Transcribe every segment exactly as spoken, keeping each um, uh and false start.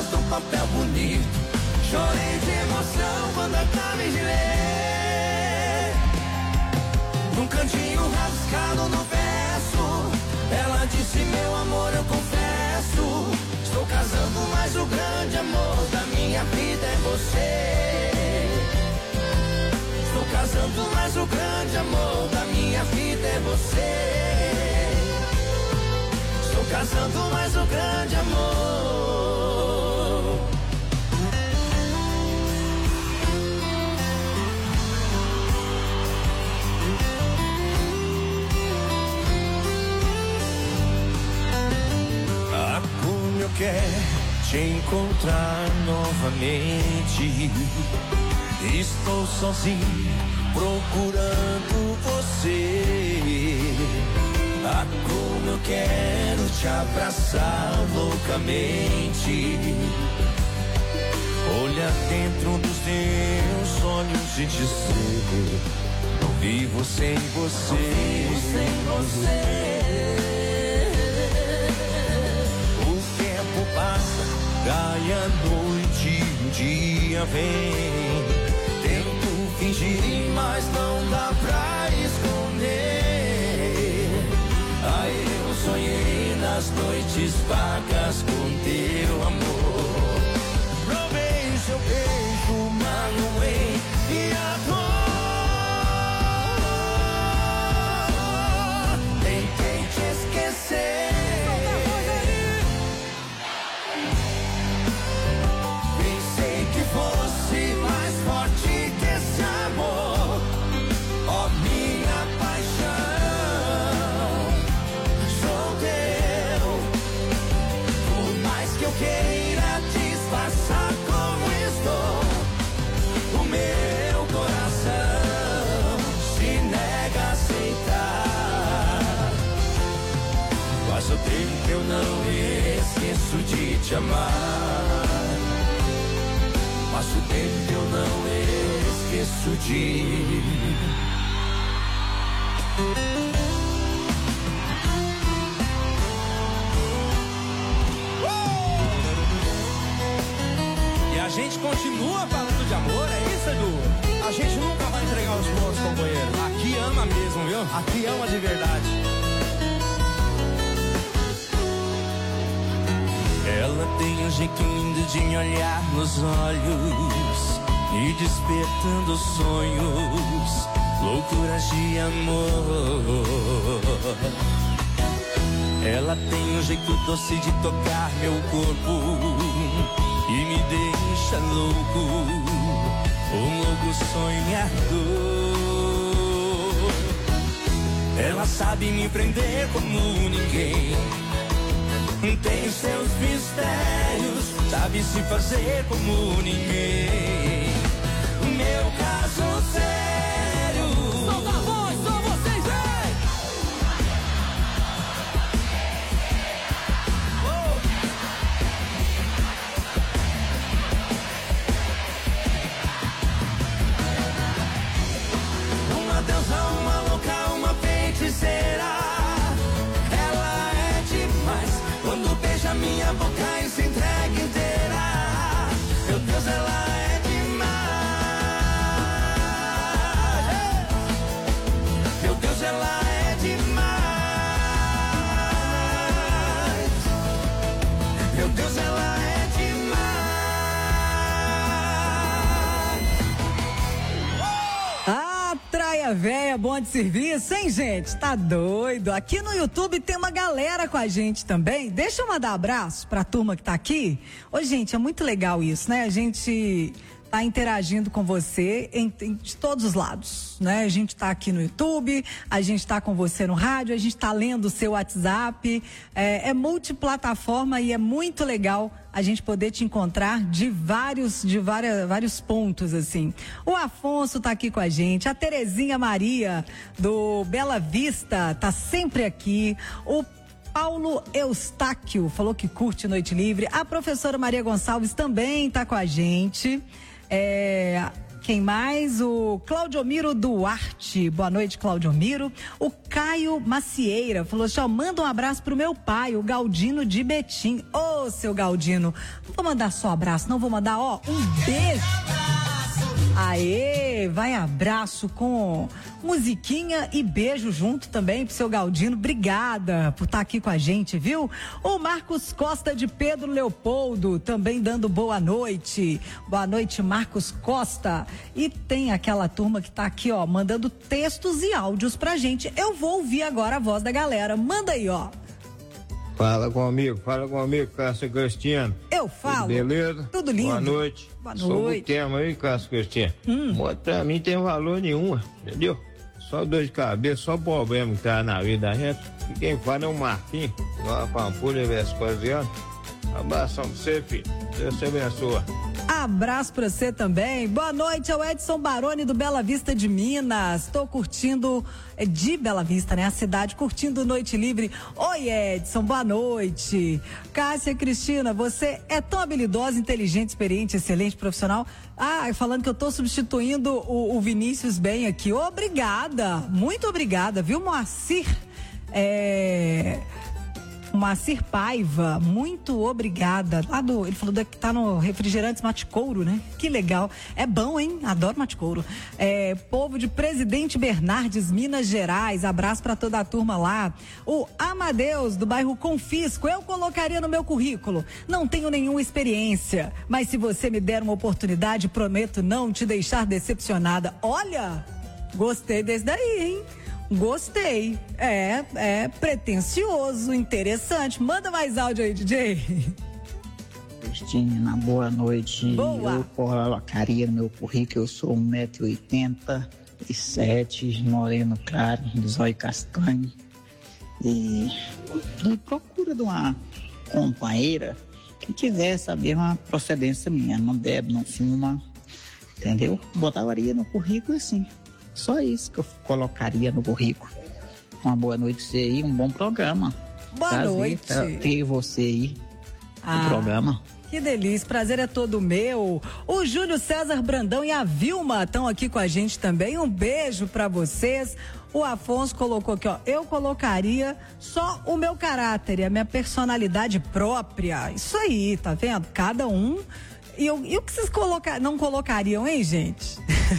do papel bonito. Chorei de emoção quando acabei de ler. Num cantinho rabiscado no verso, ela disse: meu amor, eu confesso, estou casando, mas o grande amor da minha vida é você. Estou casando, mas o grande amor da minha vida é você. Estou casando, mas o grande amor. Ah, como eu quero te encontrar novamente. Estou sozinho procurando você. Ah, como eu quero te abraçar loucamente. Olhar dentro dos teus olhos e dizer: não vivo sem você. Não vivo sem você. O tempo passa, cai a noite, o dia vem. Tento fingir, mas não dá pra esconder. Ai, eu sonhei nas noites vagas com teu amor. Provei seu beijo, magoei e a dor. Tentei te esquecer. Pensei que fosse mais forte que esse amor. Ó, minha paixão, sou teu. Por mais que eu queira disfarçar como estou, o meu coração se nega a aceitar. Passa o tempo, eu não esqueço de te amar. Passa o tempo, eu não esqueço de. E a gente continua falando de amor, é isso, Edu? A gente nunca vai entregar os pontos, companheiro. Aqui ama mesmo, viu? Aqui ama de verdade. Ela tem um jeito lindo de me olhar nos olhos, me despertando sonhos, loucuras de amor. Ela tem um jeito doce de tocar meu corpo e me deixa louco, um louco sonhador. Ela sabe me prender como ninguém, tem seus mistérios, sabe se fazer como ninguém. Meu caso sério. Solta a voz, só vocês, vem! Uma deusa, uma louca, uma feiticeira. Ela é demais. Quando beija minha boca e se entrega inteira. Meu Deus, ela é demais. Meu Deus, ela é demais. Meu Deus, ela é demais. Ah, Traia Véia, bom de serviço, hein, gente? Tá doido? Aqui no YouTube tem uma galera com a gente também. Deixa eu mandar abraço pra turma que tá aqui. Ô, gente, é muito legal isso, né? A gente tá interagindo com você em, em, de todos os lados, né? A gente tá aqui no YouTube, a gente tá com você no rádio, a gente tá lendo o seu WhatsApp. É, é multiplataforma e é muito legal a gente poder te encontrar de vários, de várias, vários pontos, assim. O Afonso tá aqui com a gente, a Terezinha Maria, do Bela Vista, tá sempre aqui. O Paulo Eustáquio falou que curte Noite Livre. A professora Maria Gonçalves também tá com a gente. É, Quem mais? O Claudiomiro Duarte. Boa noite, Claudiomiro. O Caio Macieira falou assim, ó, manda um abraço pro meu pai, o Galdino de Betim. Ô, oh, seu Galdino, não vou mandar só abraço, não, vou mandar, ó, um beijo. Aê, vai abraço com musiquinha e beijo junto também pro seu Galdino. Obrigada por estar aqui com a gente, viu? O Marcos Costa de Pedro Leopoldo também dando boa noite. Boa noite, Marcos Costa. E tem aquela turma que tá aqui, ó, mandando textos e áudios pra gente. Eu vou ouvir agora a voz da galera. Manda aí, ó. Fala comigo, fala comigo, Cássio Cristiano. Eu falo. Tudo beleza? Tudo lindo. Boa noite. Boa Sobre noite. o tema aí, Cássio Cristiano. Hum. Pra mim tem valor nenhum, entendeu? Só dor de cabeça, só problema que tá na vida da gente. E quem fala é o Marquinhos, lá pra Pampulha, Vespasiano. Abração pra você, filho. Deus te abençoe. Abraço pra você também. Boa noite, é o Edson Baroni do Bela Vista de Minas. Tô curtindo, é de Bela Vista, né? A cidade, curtindo Noite Livre. Oi, Edson, boa noite. Cássia Cristina, você é tão habilidosa, inteligente, experiente, excelente, profissional. Ah, falando que eu tô substituindo o, o Vinícius bem aqui. Obrigada, muito obrigada, viu, Moacir? É... Moacir Paiva, muito obrigada. Lá do, ele falou que tá no Refrigerantes Mate Couro, né? Que legal. É bom, hein? Adoro Mate Couro. É, povo de Presidente Bernardes, Minas Gerais. Abraço pra toda a turma lá. O Amadeus, do bairro Confisco. Eu colocaria no meu currículo. Não tenho nenhuma experiência, mas se você me der uma oportunidade, prometo não te deixar decepcionada. Olha, gostei desse daí, hein? Gostei. É, é pretencioso, interessante. Manda mais áudio aí, D J. Cristina, boa noite. Boa. Eu colocaria no meu currículo, eu sou um metro e oitenta e sete, moreno claro, de zóio castanho. E, e procura de uma companheira que tivesse a mesma procedência minha. Não bebe, não fuma, entendeu? Botaria no currículo assim. Só isso que eu colocaria no currículo. Uma boa noite pra você aí, um bom programa. Boa Prazer noite. ter você aí Ah, no programa. Que delícia, prazer é todo meu. O Júlio César Brandão e a Vilma estão aqui com a gente também. Um beijo pra vocês. O Afonso colocou aqui, ó, eu colocaria só o meu caráter e a minha personalidade própria. Isso aí, tá vendo? Cada um. E, eu, e o que vocês coloca, não colocariam, hein, gente?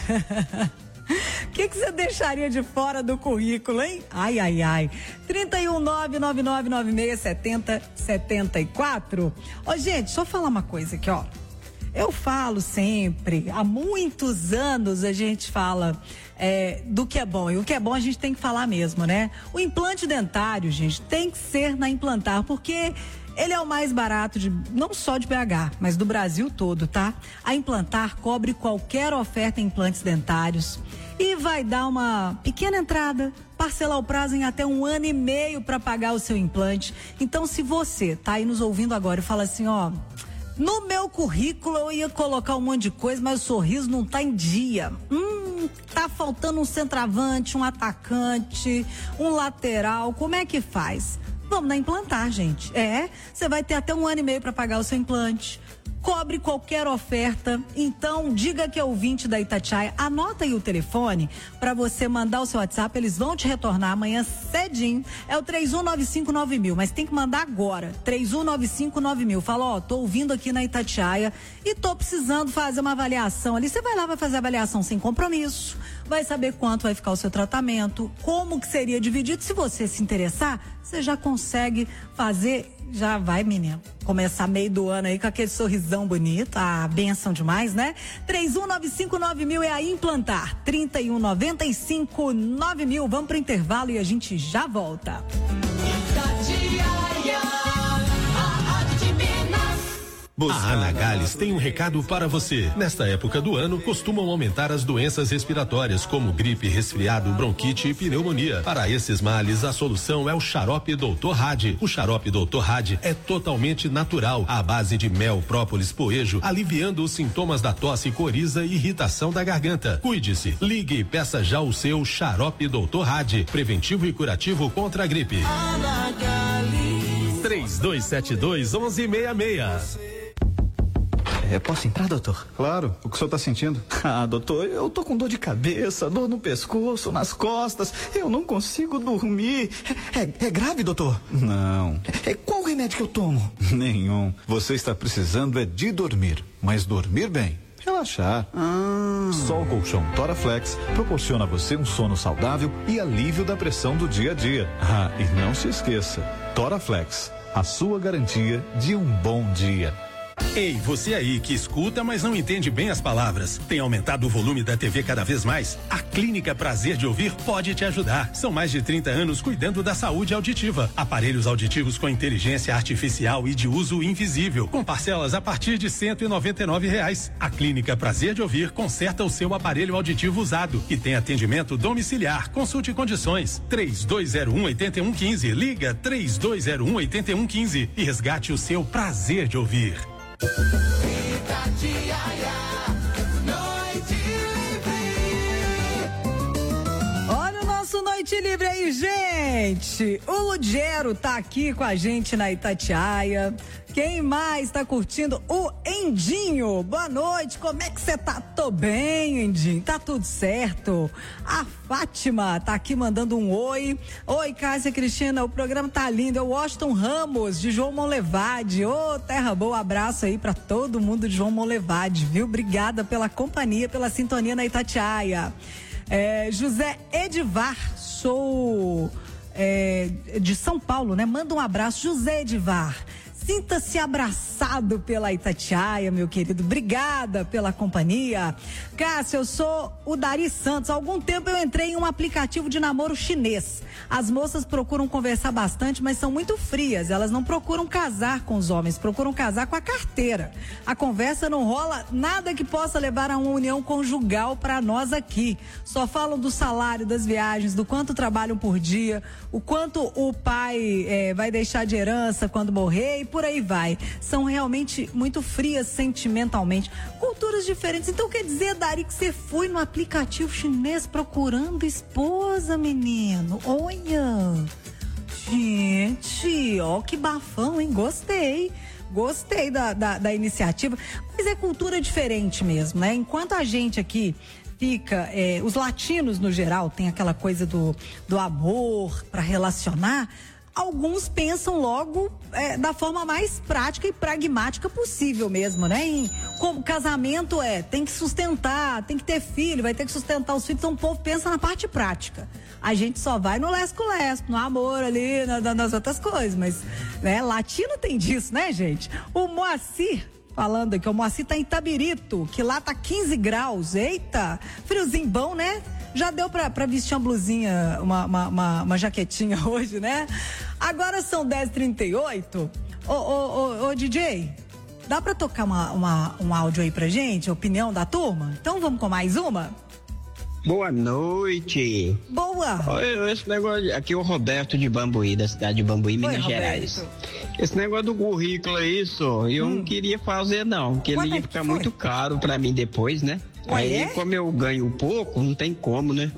O que que você deixaria de fora do currículo, hein? Ai, ai, ai. trinta e um, nove nove nove nove seis sete zero sete quatro. Ô, gente, deixa eu falar uma coisa aqui, ó. Eu falo sempre, há muitos anos a gente fala é, do que é bom. E o que é bom a gente tem que falar mesmo, né? O implante dentário, gente, tem que ser na Implantar, porque ele é o mais barato, de, não só de B H, mas do Brasil todo, tá? A Implantar cobre qualquer oferta em implantes dentários e vai dar uma pequena entrada, parcelar o prazo em até um ano e meio para pagar o seu implante. Então, se você tá aí nos ouvindo agora e fala assim, ó, no meu currículo eu ia colocar um monte de coisa, mas o sorriso não tá em dia. Hum, tá faltando um centroavante, um atacante, um lateral, como é que faz? Vamos na Implantar, gente. É, você vai ter até um ano e meio para pagar o seu implante. Cobre qualquer oferta. Então, diga que é ouvinte da Itatiaia. Anota aí o telefone para você mandar o seu WhatsApp. Eles vão te retornar amanhã cedinho. É o três um nove cinco nove mil, mas tem que mandar agora. três um nove cinco nove mil. Fala, ó, tô ouvindo aqui na Itatiaia e tô precisando fazer uma avaliação ali. Você vai lá, vai fazer a avaliação sem compromisso. Vai saber quanto vai ficar o seu tratamento, como que seria dividido. Se você se interessar, você já consegue fazer. Já vai, menino, começar meio do ano aí com aquele sorrisão bonito, ah, benção demais, né? três um nove cinco nove mil é a Implantar, trinta e um, noventa e cinco, nove mil. Vamos pro intervalo e a gente já volta. A Anagales tem um recado para você. Nesta época do ano, costumam aumentar as doenças respiratórias, como gripe, resfriado, bronquite e pneumonia. Para esses males, a solução é o xarope doutor Hadi. O xarope doutor Hadi é totalmente natural, à base de mel, própolis, poejo, aliviando os sintomas da tosse, coriza e irritação da garganta. Cuide-se, ligue e peça já o seu xarope doutor Hadi, preventivo e curativo contra a gripe. Anagales. três dois sete dois, um um seis seis. eu posso entrar, doutor? Claro, o que o senhor tá sentindo? Ah, doutor, eu tô com dor de cabeça, dor no pescoço, nas costas, eu não consigo dormir. É, é grave, doutor? Não. É, qual remédio que eu tomo? Nenhum. Você está precisando é de dormir, mas dormir bem. Relaxar. Ah. Só o colchão Toraflex proporciona a você um sono saudável e alívio da pressão do dia a dia. Ah, e não se esqueça, Toraflex, a sua garantia de um bom dia. Ei, você aí que escuta, mas não entende bem as palavras. Tem aumentado o volume da T V cada vez mais? A Clínica Prazer de Ouvir pode te ajudar. São mais de trinta anos cuidando da saúde auditiva. Aparelhos auditivos com inteligência artificial e de uso invisível, com parcelas a partir de cento e noventa e nove reais. A Clínica Prazer de Ouvir conserta o seu aparelho auditivo usado e tem atendimento domiciliar. Consulte condições. três dois zero um, oito um um cinco. Liga três dois zero um, oito um um cinco e resgate o seu prazer de ouvir. Itatiaia, Noite Livre. Olha o nosso Noite Livre aí, gente. O Lugero tá aqui com a gente na Itatiaia. Quem mais tá curtindo? O Endinho. Boa noite, como é que você tá? Tô bem, Endinho, tá tudo certo. A Fátima tá aqui mandando um oi. Oi, Cássia Cristina, o programa tá lindo. É o Washington Ramos, de João Monlevade. Ô, terra boa, abraço aí pra todo mundo de João Monlevade, viu? Obrigada pela companhia, pela sintonia na Itatiaia. É, José Edivar, sou é, de São Paulo, né? Manda um abraço, José Edivar. Sinta-se abraçado pela Itatiaia, meu querido. Obrigada pela companhia. Cássio, eu sou o Dari Santos. Há algum tempo eu entrei em um aplicativo de namoro chinês. As moças procuram conversar bastante, mas são muito frias. Elas não procuram casar com os homens, procuram casar com a carteira. A conversa não rola nada que possa levar a uma união conjugal para nós aqui. Só falam do salário, das viagens, do quanto trabalham por dia, o quanto o pai eh, vai deixar de herança quando morrer e por aí vai. São realmente muito frias sentimentalmente. Culturas diferentes. Então quer dizer, Dari, que você foi no aplicativo chinês procurando esposa, menino? Olha! Gente, ó que bafão, hein? Gostei. Gostei da, da, da iniciativa. Mas é cultura diferente mesmo, né? Enquanto a gente aqui fica, é, os latinos no geral tem aquela coisa do, do amor para relacionar. Alguns pensam logo é, da forma mais prática e pragmática possível mesmo, né? Em, como casamento é, tem que sustentar, tem que ter filho, vai ter que sustentar os filhos, então o povo pensa na parte prática. A gente só vai no lesco-lesco, no amor ali, na, na, nas outras coisas, mas, né? Latino tem disso, né, gente? O Moacir, falando aqui, o Moacir tá em Itabirito, que lá tá quinze graus, eita, friozinho bom, né? Já deu pra, pra vestir uma blusinha, uma, uma, uma, uma jaquetinha hoje, né? Agora são dez e trinta e oito. Ô, ô, ô, ô, D J, dá pra tocar uma, uma, um áudio aí pra gente, a opinião da turma? Então vamos com mais uma? Boa noite. Boa. Olha, esse negócio, aqui é o Roberto de Bambuí, da cidade de Bambuí, Minas Oi, Gerais. Esse negócio do currículo aí, só, eu hum. não queria fazer não, porque ele ia ficar muito caro pra mim depois, né? Ué, aí, é? Como eu ganho pouco, não tem como, né?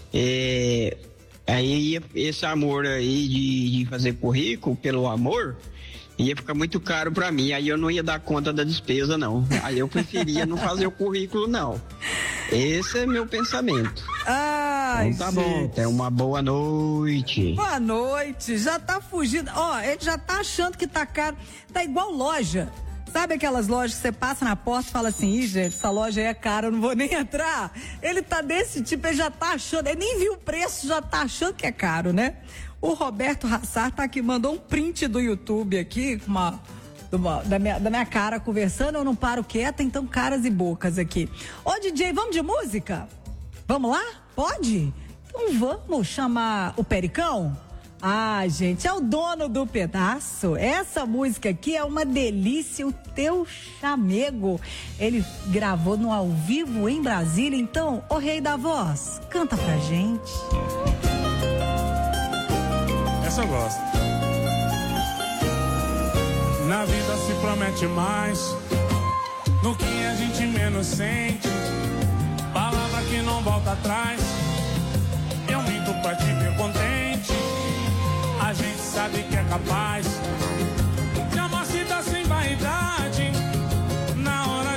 É, aí, esse amor aí de, de fazer currículo pelo amor, ia ficar muito caro pra mim, aí eu não ia dar conta da despesa, não. Aí eu preferia não fazer o currículo, não. Esse é meu pensamento. Ai, então tá gente. bom, tenha uma boa noite. Boa noite, já tá fugindo, ó, ele já tá achando que tá caro, tá igual loja. Sabe aquelas lojas que você passa na porta e fala assim, ih, gente, essa loja aí é cara, eu não vou nem entrar. Ele tá desse tipo, ele já tá achando, ele nem viu o preço, já tá achando que é caro, né? O Roberto Rassar tá aqui, mandou um print do YouTube aqui, com uma, uma, da, minha, da minha cara conversando, eu não paro quieta, então caras e bocas aqui. Ô, D J, vamos de música? Vamos lá? Pode? Então vamos chamar o Pericão? Ah, gente, é o dono do pedaço. Essa música aqui é uma delícia, o Teu Chamego. Ele gravou no ao vivo em Brasília. Então, o rei da voz, canta pra gente. Essa eu gosto. Na vida se promete mais, no que a gente menos sente. Palavra que não volta atrás. Eu minto pra te ver contente. A gente sabe que é capaz de amar se dá sem vaidade. Na hora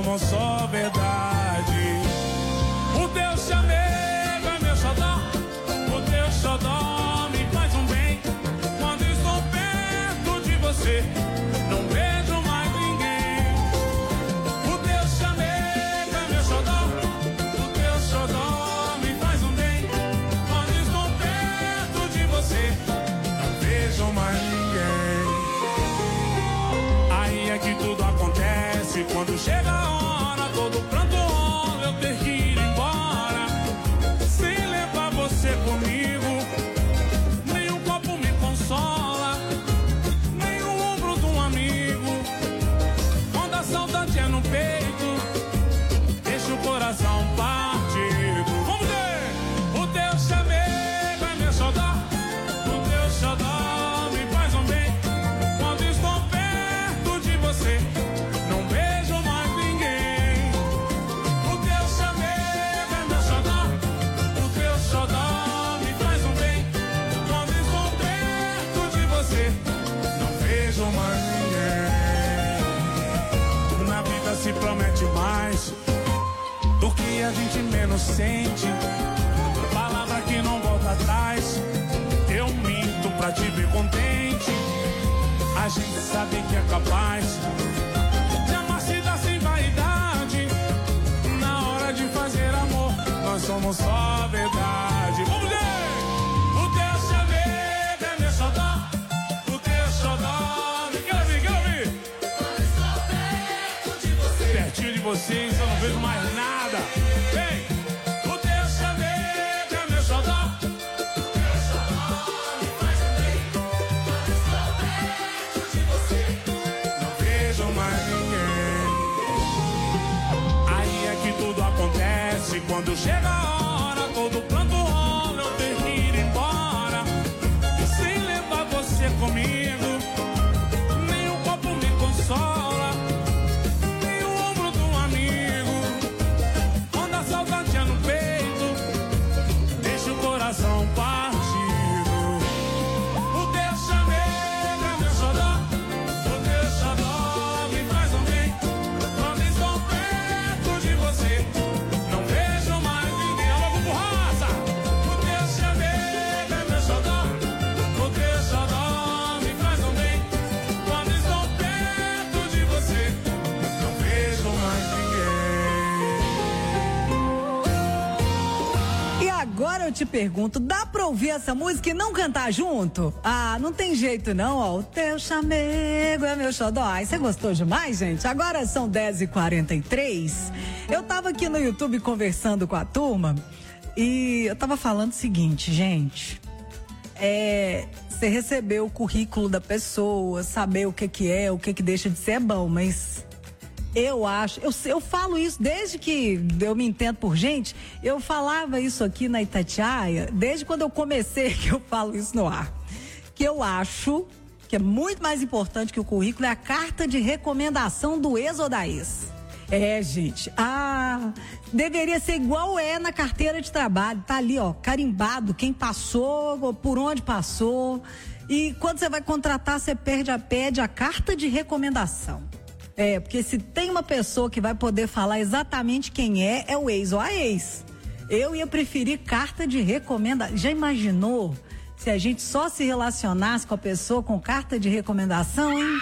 for só verdade. O teu chamego é meu xodó, o teu xodó me faz um bem. Quando estou perto de você, não vejo mais ninguém. O teu chamego é meu xodó, o teu xodó me faz um bem. Quando estou perto de você, não vejo mais ninguém. Aí é que tudo acontece, quando chega a hora, todo pranto rola, eu ter que ir embora, sem levar você comigo. Nenhum copo me consola, nem o ombro de um amigo. Quando a saudade é no peito, deixa o coração partido. Vamos ver! O teu chamego é meu xodó, o teu xodó me faz um bem. Quando estou perto de você, não vejo mais ninguém. O teu chamego é meu xodó, o teu xodó me faz um bem. Quando estou perto de você, não vejo mais ninguém. Na vida se promete mais do que a gente menos sente. Palavra que não volta atrás, eu minto pra te ver contente. A gente sabe que é capaz de amar se dar sem vaidade. Na hora de fazer amor, nós somos só verdade. Vamos ver! O teu chamego é meu xodó, o teu xodó me quer ouvir, quer ouvir? Pertinho de vocês, eu não vejo mais nada. Vem! O teu chamego é meu xodó, o teu xodó me faz um bem. Quando estou perto de você, não vejo mais ninguém. Aí é que tudo acontece, quando chega a hora, todo pranto rola, eu ter que ir embora, sem levar você comigo. Nem um copo me consola, nem o ombro de um amigo. Quando a saudade é no peito, deixa o coração partido. O teu chamego é meu xodó, o teu xodó me faz um bem. Quando estou perto de você, não vejo mais ninguém. Alô, Bubu Raça! O teu chamego é meu xodó, o teu xodó me faz um bem. Quando estou perto de você, não vejo mais ninguém. E agora eu te pergunto, dá pra ouvir essa música e não cantar junto? Ah, não tem jeito não, ó. O teu chamego é meu xodó. Ai, você gostou demais, gente? Agora são dez e quarenta e três. Eu tava aqui no YouTube conversando com a turma e eu tava falando o seguinte, gente. É, você receber o currículo da pessoa, saber o que que é, o que que deixa de ser é bom, mas eu acho, eu, eu falo isso desde que eu me entendo por gente, eu falava isso aqui na Itatiaia, desde quando eu comecei que eu falo isso no ar, que eu acho que é muito mais importante que o currículo é a carta de recomendação do ex ou da ex. É, gente, ah, deveria ser igual é na carteira de trabalho, tá ali, ó, carimbado, quem passou, por onde passou, e quando você vai contratar, você perde a, pede a carta de recomendação. É, porque se tem uma pessoa que vai poder falar exatamente quem é, é o ex ou a ex. Eu ia preferir carta de recomendação. Já imaginou se a gente só se relacionasse com a pessoa com carta de recomendação, hein?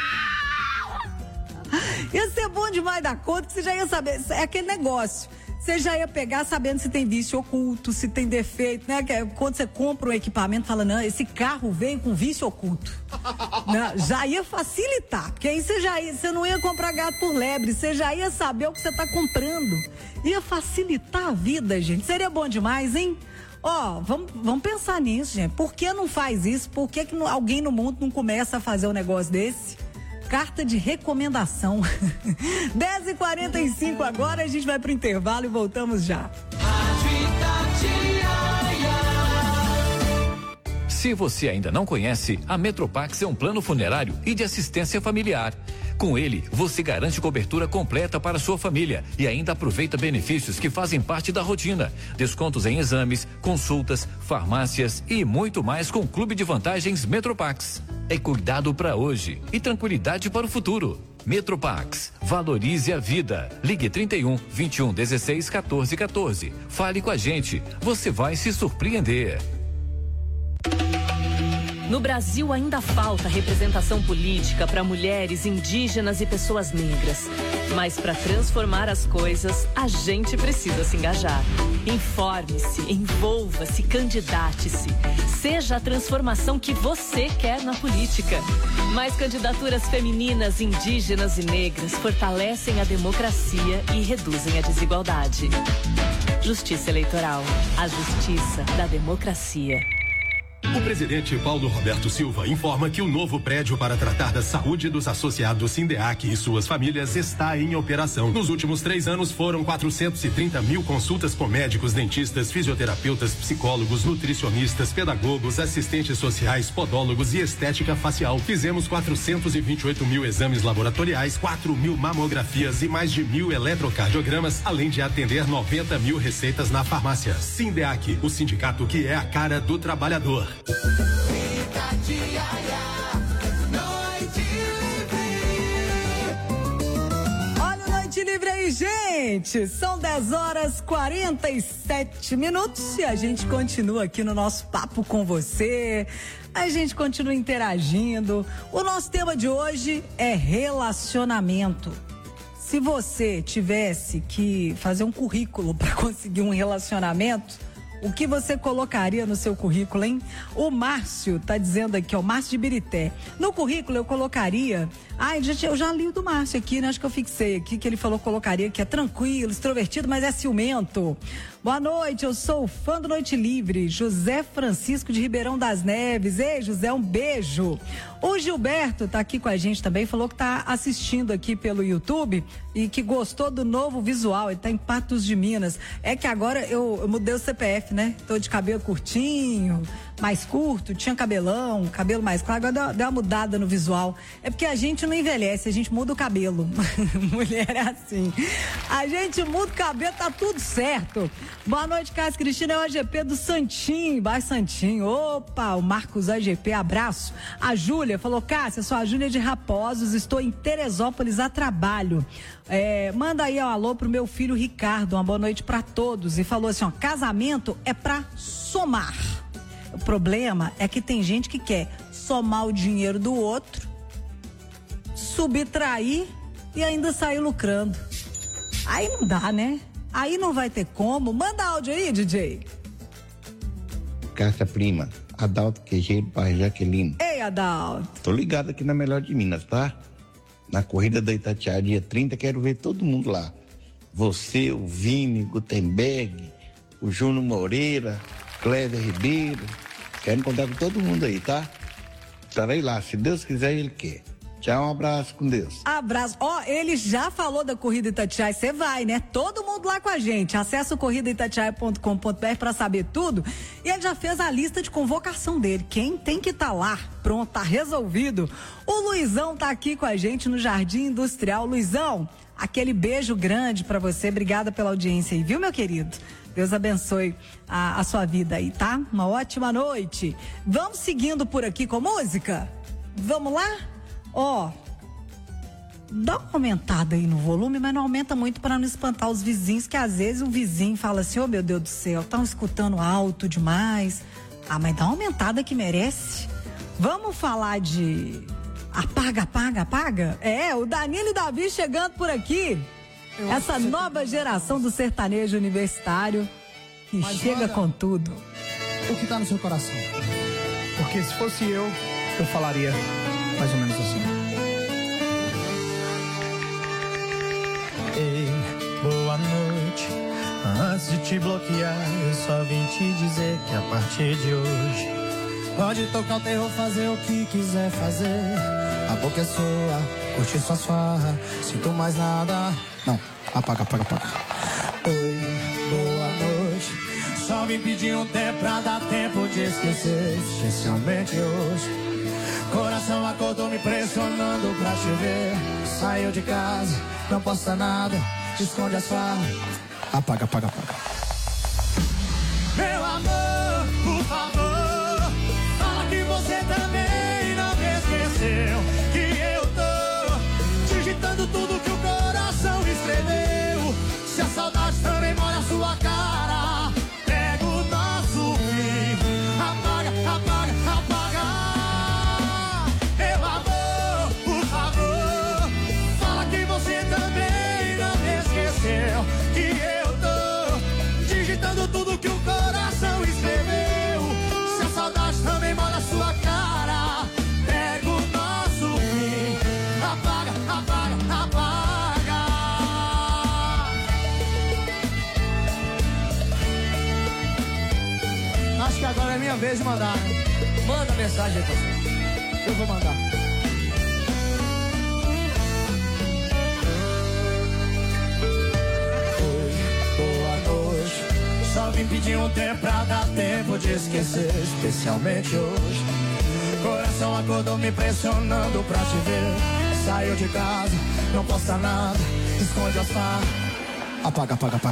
Ia ser bom demais da conta, que você já ia saber. É aquele negócio. Você já ia pegar sabendo se tem vício oculto, se tem defeito, né? Que é quando você compra um equipamento, fala, não, esse carro veio com vício oculto. Não, já ia facilitar, porque aí você já ia, você não ia comprar gato por lebre, você já ia saber o que você tá comprando. Ia facilitar a vida, gente. Seria bom demais, hein? Ó, vamos, vamos pensar nisso, gente. Por que não faz isso? Por que, que não, alguém no mundo não começa a fazer um negócio desse? Carta de recomendação. dez e quarenta e cinco agora, a gente vai pro intervalo e voltamos já. Se você ainda não conhece, a Metropax é um plano funerário e de assistência familiar. Com ele, você garante cobertura completa para sua família e ainda aproveita benefícios que fazem parte da rotina. Descontos em exames, consultas, farmácias e muito mais com o Clube de Vantagens Metropax. É cuidado para hoje e tranquilidade para o futuro. Metropax, valorize a vida. Ligue trinta e um, vinte e um, dezesseis, quatorze, quatorze. Fale com a gente, você vai se surpreender. No Brasil ainda falta representação política para mulheres, indígenas e pessoas negras. Mas para transformar as coisas, a gente precisa se engajar. Informe-se, envolva-se, candidate-se. Seja a transformação que você quer na política. Mais candidaturas femininas, indígenas e negras fortalecem a democracia e reduzem a desigualdade. Justiça Eleitoral. A justiça da democracia. O presidente Paulo Roberto Silva informa que o novo prédio para tratar da saúde dos associados Sindeac e suas famílias está em operação. Nos últimos três anos foram quatrocentos e trinta mil consultas com médicos, dentistas, fisioterapeutas, psicólogos, nutricionistas, pedagogos, assistentes sociais, podólogos e estética facial. Fizemos quatrocentos e vinte e oito mil exames laboratoriais, quatro mil mamografias e mais de mil eletrocardiogramas, além de atender noventa mil receitas na farmácia. Sindeac, o sindicato que é a cara do trabalhador. Olha o Noite Livre aí, gente. São dez horas e quarenta e sete minutos e a gente continua aqui no nosso papo com você. A gente continua interagindo. O nosso tema de hoje é relacionamento. Se você tivesse que fazer um currículo para conseguir um relacionamento, o que você colocaria no seu currículo, hein? O Márcio tá dizendo aqui, ó, o Márcio de Birité. No currículo eu colocaria... Ai, gente, eu já li o do Márcio aqui, né? Acho que eu fixei aqui, que ele falou, colocaria que é tranquilo, extrovertido, mas é ciumento. Boa noite, eu sou fã do Noite Livre, José Francisco de Ribeirão das Neves. Ei, José, um beijo. O Gilberto tá aqui com a gente também, falou que tá assistindo aqui pelo YouTube e que gostou do novo visual, ele tá em Patos de Minas. É que agora eu, eu mudei o C P F, né? Tô de cabelo curtinho, mais curto, tinha cabelão, cabelo mais claro, agora deu, deu uma mudada no visual. É porque a gente não envelhece, a gente muda o cabelo. Mulher é assim. A gente muda o cabelo, tá tudo certo. Boa noite, Cássio Cristina, é o A G P do Santinho, baixo Santinho. Opa, o Marcos A G P, abraço. A Júlia falou, Cássia, sou a Júlia de Raposos, estou em Teresópolis a trabalho. É, manda aí um alô pro meu filho Ricardo, uma boa noite pra todos. E falou assim, ó, casamento é pra somar. O problema é que tem gente que quer somar o dinheiro do outro, subtrair e ainda sair lucrando. Aí não dá, né? Aí não vai ter como. Manda áudio aí, D J. Cássia Prima, Adalto Quejeiro para Jaqueline. Ei, Adalto. Tô ligado aqui na Melhor de Minas, tá? Na corrida da Itatiaia, dia trinta, quero ver todo mundo lá. Você, o Vini, Gutenberg, o Júnior Moreira, Cléber Ribeiro. Quero encontrar com todo mundo aí, tá? Estarei lá, se Deus quiser, Ele quer. Tchau, um abraço, com Deus. Abraço. Ó, oh, ele já falou da Corrida Itatiaia, você vai, né? Todo mundo lá com a gente. Acesse o corrida itatiaia ponto com ponto b r para saber tudo. E ele já fez a lista de convocação dele. Quem tem que estar tá lá? Pronto, tá resolvido. O Luizão tá aqui com a gente no Jardim Industrial. Luizão, aquele beijo grande para você. Obrigada pela audiência aí, viu, meu querido? Deus abençoe a, a sua vida aí, tá? Uma ótima noite. Vamos seguindo por aqui com música? Vamos lá? Ó, oh, dá uma aumentada aí no volume, mas não aumenta muito para não espantar os vizinhos, que às vezes o vizinho fala assim, oh meu Deus do céu, estão escutando alto demais. Ah, mas dá uma aumentada que merece. Vamos falar de apaga, apaga, apaga? É, o Danilo e o Davi chegando por aqui. Eu Essa nova geração do sertanejo universitário que mas chega olha, com tudo. O que tá no seu coração? Porque se fosse eu, eu falaria mais ou menos assim. Ei, boa noite. Antes de te bloquear, eu só vim te dizer que a partir de hoje pode tocar o terror, fazer o que quiser fazer. A boca é sua, curte sua farra. Sinto mais nada. Não, apaga, apaga, apaga. Oi, boa noite. Só vim pedir um tempo pra dar tempo de esquecer, especialmente hoje. Coração acordou me pressionando pra te ver. Saiu de casa, não posta nada, esconde as farras. Apaga, apaga, apaga. Meu amor, por favor, fala que você também não me esqueceu. Que eu tô digitando tudo que o coração escreveu. Se a saudade também mora na sua cara, pega o nosso fim. Apaga, apaga, apaga. Meu amor, por favor, fala que você também não me esqueceu. Que eu tô digitando tudo que o coração escreveu. Se a saudade também mora na sua cara, pega o nosso fim. Apaga, apaga, apaga. Acho que agora é minha vez de mandar, né? Manda mensagem aí, pessoal. Eu vou mandar. Oi, boa noite. Só vim pedir um tempo pra dar tempo de esquecer, especialmente hoje. Coração acordou me pressionando pra te ver. Saiu de casa, não posta nada, esconde as farras. Apaga, apaga, apaga.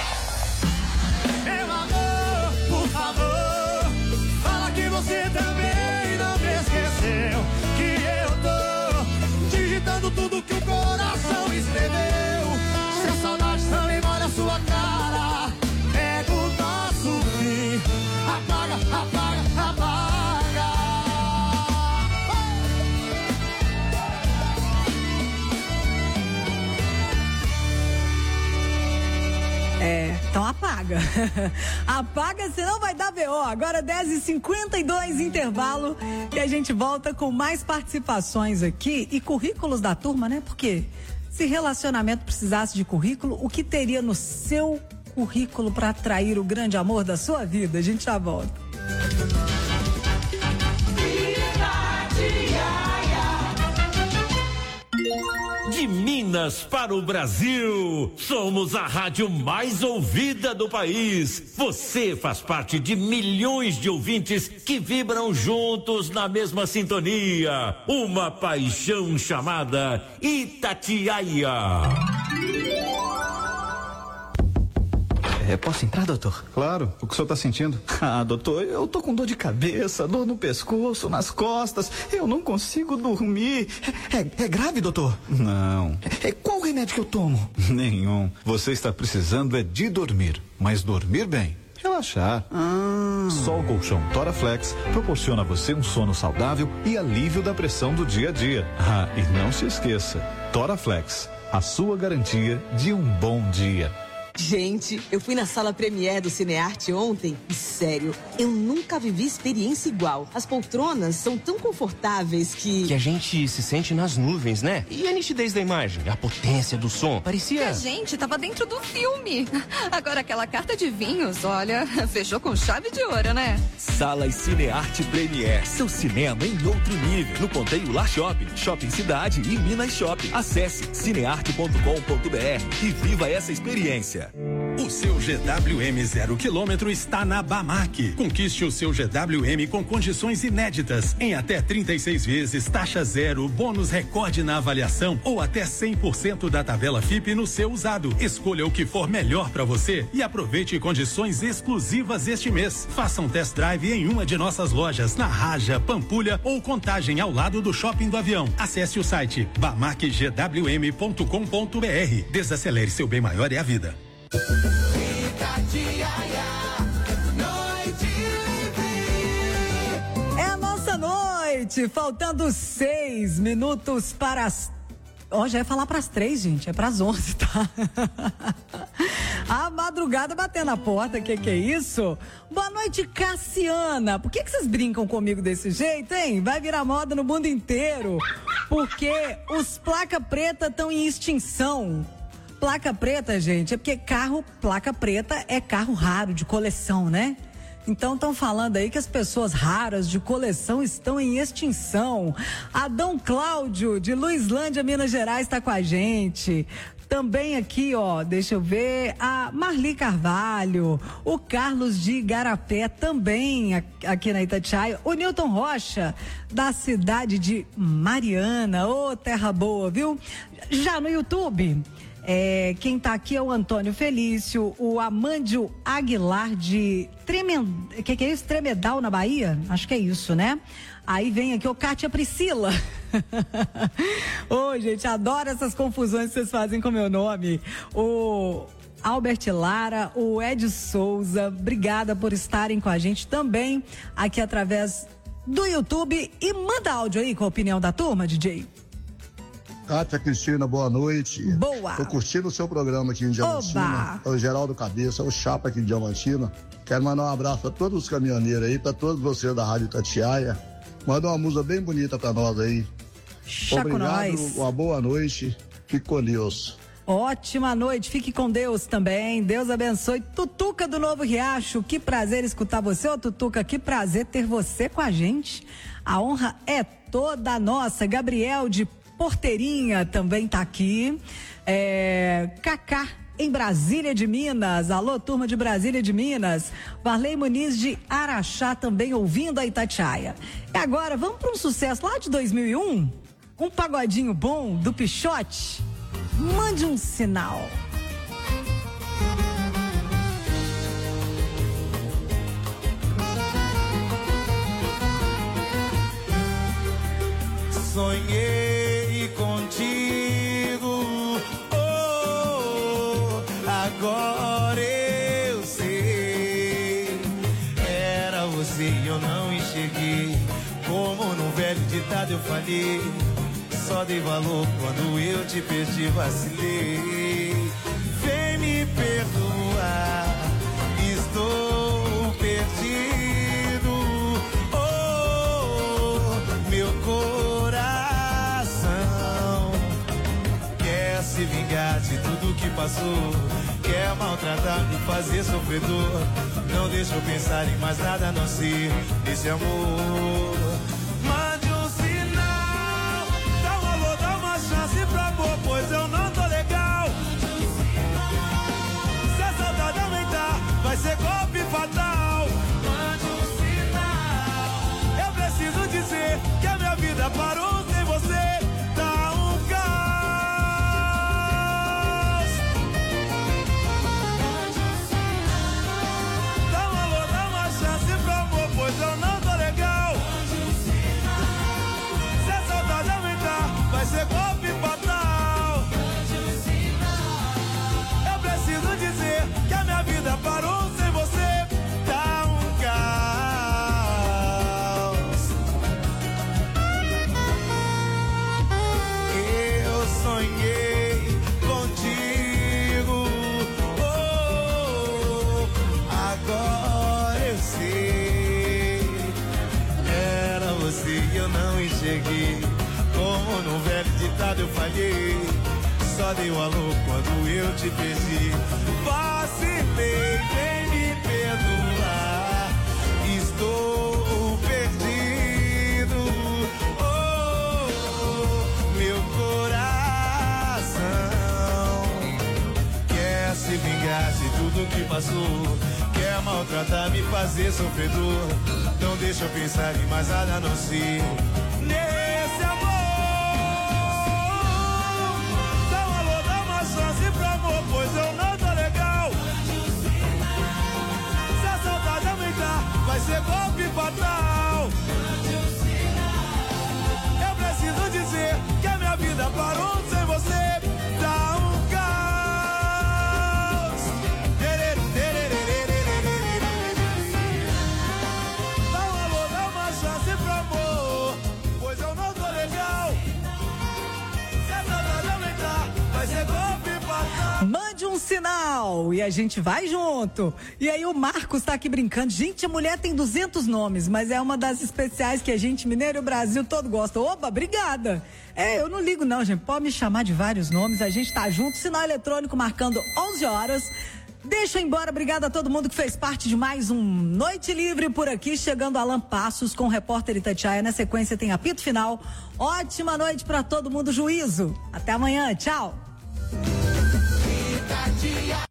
Meu amor, por favor, fala que você também não me esqueceu. Que eu tô digitando tudo que o coração escreveu. Se a saudade também mora na sua cara, pega o nosso fim. Apaga, apaga, apaga. É, então apaga. Apaga, senão vai dar B O. Agora dez e cinquenta e dois, intervalo. E a gente volta com mais participações aqui e currículos da turma, né? Porque se relacionamento precisasse de currículo, o que teria no seu currículo para atrair o grande amor da sua vida? A gente já volta. De Minas para o Brasil, somos a rádio mais ouvida do país. Você faz parte de milhões de ouvintes que vibram juntos na mesma sintonia. Uma paixão chamada Itatiaia. É, posso entrar, doutor? Claro, o que o senhor tá sentindo? Ah, doutor, eu tô com dor de cabeça, dor no pescoço, nas costas, eu não consigo dormir. É, é, é grave, doutor? Não. É, qual remédio que eu tomo? Nenhum. Você está precisando é de dormir, mas dormir bem. Relaxar. Ah. Só o colchão Toraflex proporciona a você um sono saudável e alívio da pressão do dia a dia. Ah, e não se esqueça, Toraflex, a sua garantia de um bom dia. Gente, eu fui na sala Premiere do Cinearte ontem e, sério, eu nunca vivi experiência igual. As poltronas são tão confortáveis que... Que a gente se sente nas nuvens, né? E a nitidez da imagem, a potência do som, parecia... Que a gente tava dentro do filme. Agora aquela carta de vinhos, olha, fechou com chave de ouro, né? Sala e Cinearte Premiere, seu cinema em outro nível. No Ponteio Lar Shopping, Shopping Cidade e Minas Shopping. Acesse cinearte ponto com ponto br e viva essa experiência. O seu G W M zero quilômetro está na Bamac. Conquiste o seu G W M com condições inéditas, em até trinta e seis vezes, taxa zero, bônus recorde na avaliação ou até cem por cento da tabela F I P no seu usado. Escolha o que for melhor para você e aproveite condições exclusivas este mês. Faça um test drive em uma de nossas lojas, na Raja, Pampulha ou Contagem, ao lado do Shopping do Avião. Acesse o site bamac g w m ponto com ponto br. Desacelere, seu bem maior é a vida. É a nossa noite, faltando seis minutos para as... Ó, oh, já ia falar para as três, gente, é para as onze, tá? A madrugada batendo na porta, que que é isso? Boa noite, Cassiana. Por que que vocês brincam comigo desse jeito, hein? Vai virar moda no mundo inteiro, porque os placa preta estão em extinção. Placa preta, gente, é porque carro, placa preta é carro raro, de coleção, né? Então estão falando aí que as pessoas raras de coleção estão em extinção. Adão Cláudio, de Luislândia, Minas Gerais, está com a gente. Também aqui, ó, deixa eu ver, a Marli Carvalho, o Carlos de Igarapé também aqui na Itatiaia, o Newton Rocha, da cidade de Mariana, ô terra boa, viu? Já no YouTube, é, quem tá aqui é o Antônio Felício, o Amândio Aguilar de Tremend... que que é isso? Tremedal, na Bahia? Acho que é isso, né? Aí vem aqui o Kátia Priscila. Ô, oh, gente, adoro essas confusões que vocês fazem com meu nome. O Albert Lara, o Ed Souza, obrigada por estarem com a gente também aqui através do YouTube. E manda áudio aí com a opinião da turma, D J. Kátia Cristina, boa noite. Boa. Tô curtindo o seu programa aqui em Diamantina. É o Geraldo Cabeça, é o Chapa aqui em Diamantina. Quero mandar um abraço para todos os caminhoneiros aí, para todos vocês da Rádio Itatiaia. Manda uma música bem bonita pra nós aí. Chaco Obrigado, nós. Uma boa noite. Fique com Deus. Ótima noite, fique com Deus também. Deus abençoe. Tutuca do Novo Riacho, que prazer escutar você, ô Tutuca, que prazer ter você com a gente. A honra é toda nossa. Gabriel de Porteirinha também tá aqui. É, Cacá em Brasília de Minas, alô turma de Brasília de Minas, Varley Muniz de Araxá também ouvindo a Itatiaia. E agora vamos para um sucesso lá de dois mil e um, um pagodinho bom do Pichote. Mande um sinal. Sonhei contigo, oh, agora eu sei. Era você e eu não enxerguei. Como no velho ditado eu falei, só dei valor quando eu te perdi, vacilei. Vem me perdoar, estou perdido. Oh, meu coração quer se vingar de tudo que passou, quer maltratar, me fazer sofredor. Não deixa eu pensar em mais nada a não ser esse amor. Mande um sinal, dá um alô, dá uma chance pra amor, pois eu não tô legal. Se a saudade aumentar, vai ser golpe fatal. Mande um sinal, eu preciso dizer que a minha vida parou sem você. Tá um caos. Dá um alô, dá uma chance pra amor, pois eu não tô legal. Se a saudade aumentar, vai ser golpe fatal. Eu preciso dizer que a minha vida parou sem você. Tá um caos. Eu sonhei contigo, oh, agora eu sei. Era você e eu não enxerguei. Como no velho ditado eu falhei, só dei o alô quando eu te perdi. Vacilei, vem me perdoar, estou perdido. Oh, meu coração quer se vingar de tudo que passou, quer maltratar, me fazer sofredor. Não deixa eu pensar em mais nada a não ser nesse amor. Dá um alô, dá uma chance pra amor, pois eu não tô legal. Se a saudade aumentar, vai ser golpe fatal. Eu preciso dizer que a minha vida parou sem você. Tá um caos. Dá um alô, dá uma chance pra amor, pois eu não tô legal. Se a saudade aumentar, vai ser golpe fatal. Mande um sinal e a gente vai junto. E aí o Marcos tá aqui brincando. Gente, a mulher tem duzentos nomes, mas é uma das especiais que a gente, Mineiro e o Brasil, todo gosta. Opa, obrigada. É, eu não ligo não, gente. Pode me chamar de vários nomes, a gente tá junto. Sinal eletrônico marcando onze horas. Deixa eu ir embora, obrigada a todo mundo que fez parte de mais um Noite Livre por aqui, chegando Alan Passos com o repórter Itatiaia. Na sequência tem apito final. Ótima noite pra todo mundo, juízo. Até amanhã, tchau. Itatiaia.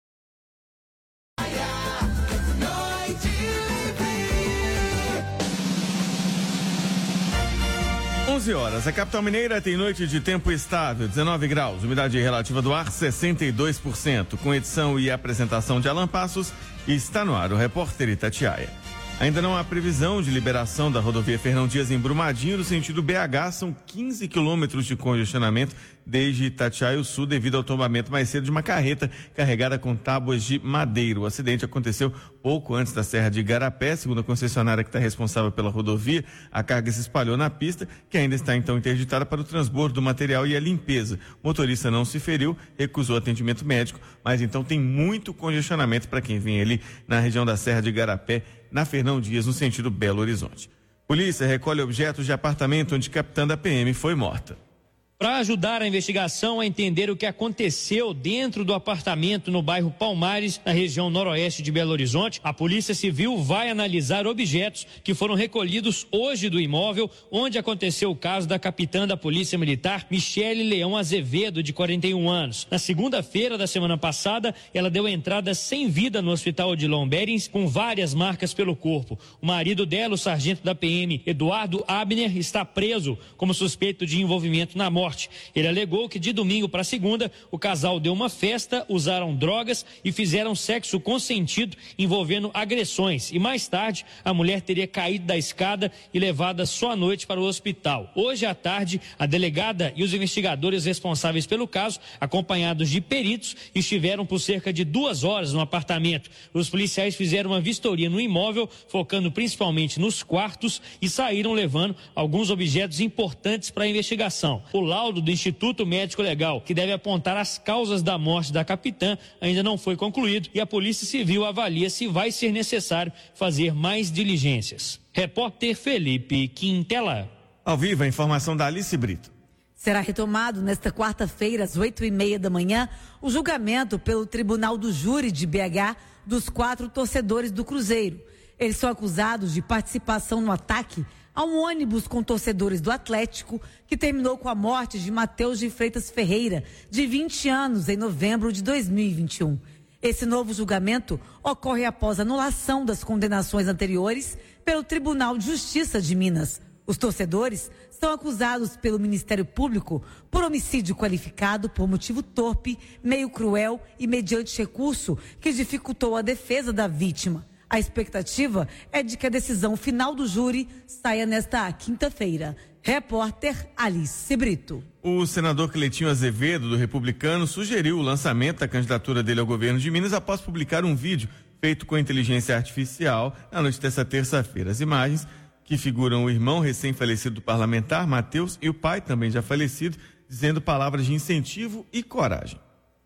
onze horas. A capital mineira tem noite de tempo estável, dezenove graus, umidade relativa do ar sessenta e dois por cento. Com edição e apresentação de Alan Passos, está no ar o repórter Itatiaia. Ainda não há previsão de liberação da rodovia Fernão Dias em Brumadinho, no sentido B H. São quinze quilômetros de congestionamento desde Itatiaia Sul, devido ao tombamento mais cedo de uma carreta carregada com tábuas de madeira. O acidente aconteceu pouco antes da Serra de Igarapé. Segundo a concessionária que está responsável pela rodovia, a carga se espalhou na pista, que ainda está então interditada para o transbordo do material e a limpeza. O motorista não se feriu, recusou atendimento médico, mas então tem muito congestionamento para quem vem ali na região da Serra de Igarapé, na Fernão Dias, no sentido Belo Horizonte. Polícia recolhe objetos de apartamento onde capitã da P M foi morta. Para ajudar a investigação a entender o que aconteceu dentro do apartamento no bairro Palmares, na região noroeste de Belo Horizonte, a Polícia Civil vai analisar objetos que foram recolhidos hoje do imóvel onde aconteceu o caso da capitã da Polícia Militar, Michele Leão Azevedo, de quarenta e um anos. Na segunda-feira da semana passada, ela deu entrada sem vida no hospital de Lomberens, com várias marcas pelo corpo. O marido dela, o sargento da P M, Eduardo Abner, está preso como suspeito de envolvimento na morte. Ele alegou que de domingo para segunda o casal deu uma festa, usaram drogas e fizeram sexo consentido envolvendo agressões, e mais tarde a mulher teria caído da escada e levada só à noite para o hospital. Hoje à tarde, a delegada e os investigadores responsáveis pelo caso, acompanhados de peritos, estiveram por cerca de duas horas no apartamento. Os policiais fizeram uma vistoria no imóvel, focando principalmente nos quartos, e saíram levando alguns objetos importantes para a investigação. O laudo do Instituto Médico Legal, que deve apontar as causas da morte da capitã, ainda não foi concluído, e a Polícia Civil avalia se vai ser necessário fazer mais diligências. Repórter Felipe Quintela. Ao vivo, a informação da Alice Brito. Será retomado nesta quarta-feira, às oito e meia da manhã, o julgamento pelo Tribunal do Júri de B H dos quatro torcedores do Cruzeiro. Eles são acusados de participação no ataque a um ônibus com torcedores do Atlético, que terminou com a morte de Matheus de Freitas Ferreira, de vinte anos, em novembro de dois mil e vinte e um. Esse novo julgamento ocorre após a anulação das condenações anteriores pelo Tribunal de Justiça de Minas. Os torcedores são acusados pelo Ministério Público por homicídio qualificado por motivo torpe, meio cruel e mediante recurso que dificultou a defesa da vítima. A expectativa é de que a decisão final do júri saia nesta quinta-feira. Repórter Alice Brito. O senador Cleitinho Azevedo, do Republicano, sugeriu o lançamento da candidatura dele ao governo de Minas após publicar um vídeo feito com inteligência artificial na noite desta terça-feira. As imagens, que figuram o irmão recém-falecido do parlamentar, Matheus, e o pai, também já falecido, dizendo palavras de incentivo e coragem.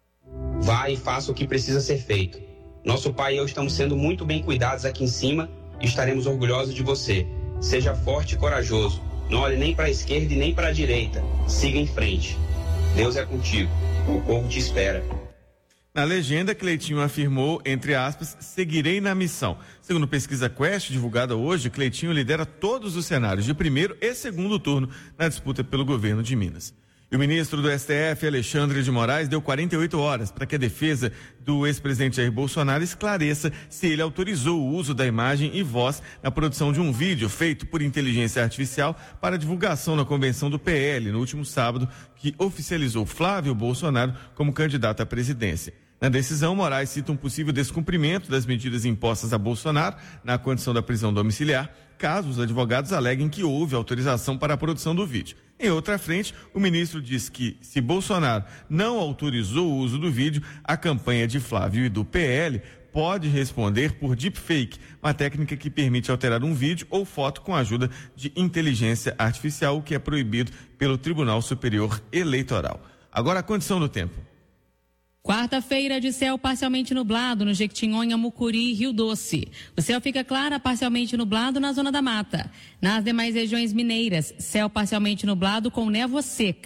Vá e faça o que precisa ser feito. Nosso pai e eu estamos sendo muito bem cuidados aqui em cima e estaremos orgulhosos de você. Seja forte e corajoso. Não olhe nem para a esquerda e nem para a direita. Siga em frente. Deus é contigo. O povo te espera. Na legenda, Cleitinho afirmou, entre aspas, seguirei na missão. Segundo pesquisa Quest, divulgada hoje, Cleitinho lidera todos os cenários de primeiro e segundo turno na disputa pelo governo de Minas. E o ministro do S T F, Alexandre de Moraes, deu quarenta e oito horas para que a defesa do ex-presidente Jair Bolsonaro esclareça se ele autorizou o uso da imagem e voz na produção de um vídeo feito por inteligência artificial para divulgação na convenção do P L no último sábado, que oficializou Flávio Bolsonaro como candidato à presidência. Na decisão, Moraes cita um possível descumprimento das medidas impostas a Bolsonaro na condição da prisão domiciliar, caso os advogados aleguem que houve autorização para a produção do vídeo. Em outra frente, o ministro diz que, se Bolsonaro não autorizou o uso do vídeo, a campanha de Flávio e do P L pode responder por deepfake, uma técnica que permite alterar um vídeo ou foto com a ajuda de inteligência artificial, o que é proibido pelo Tribunal Superior Eleitoral. Agora a condição do tempo. Quarta-feira de céu parcialmente nublado no Jequitinhonha, Mucuri e Rio Doce. O céu fica claro a parcialmente nublado na zona da mata. Nas demais regiões mineiras, céu parcialmente nublado com névoa seca.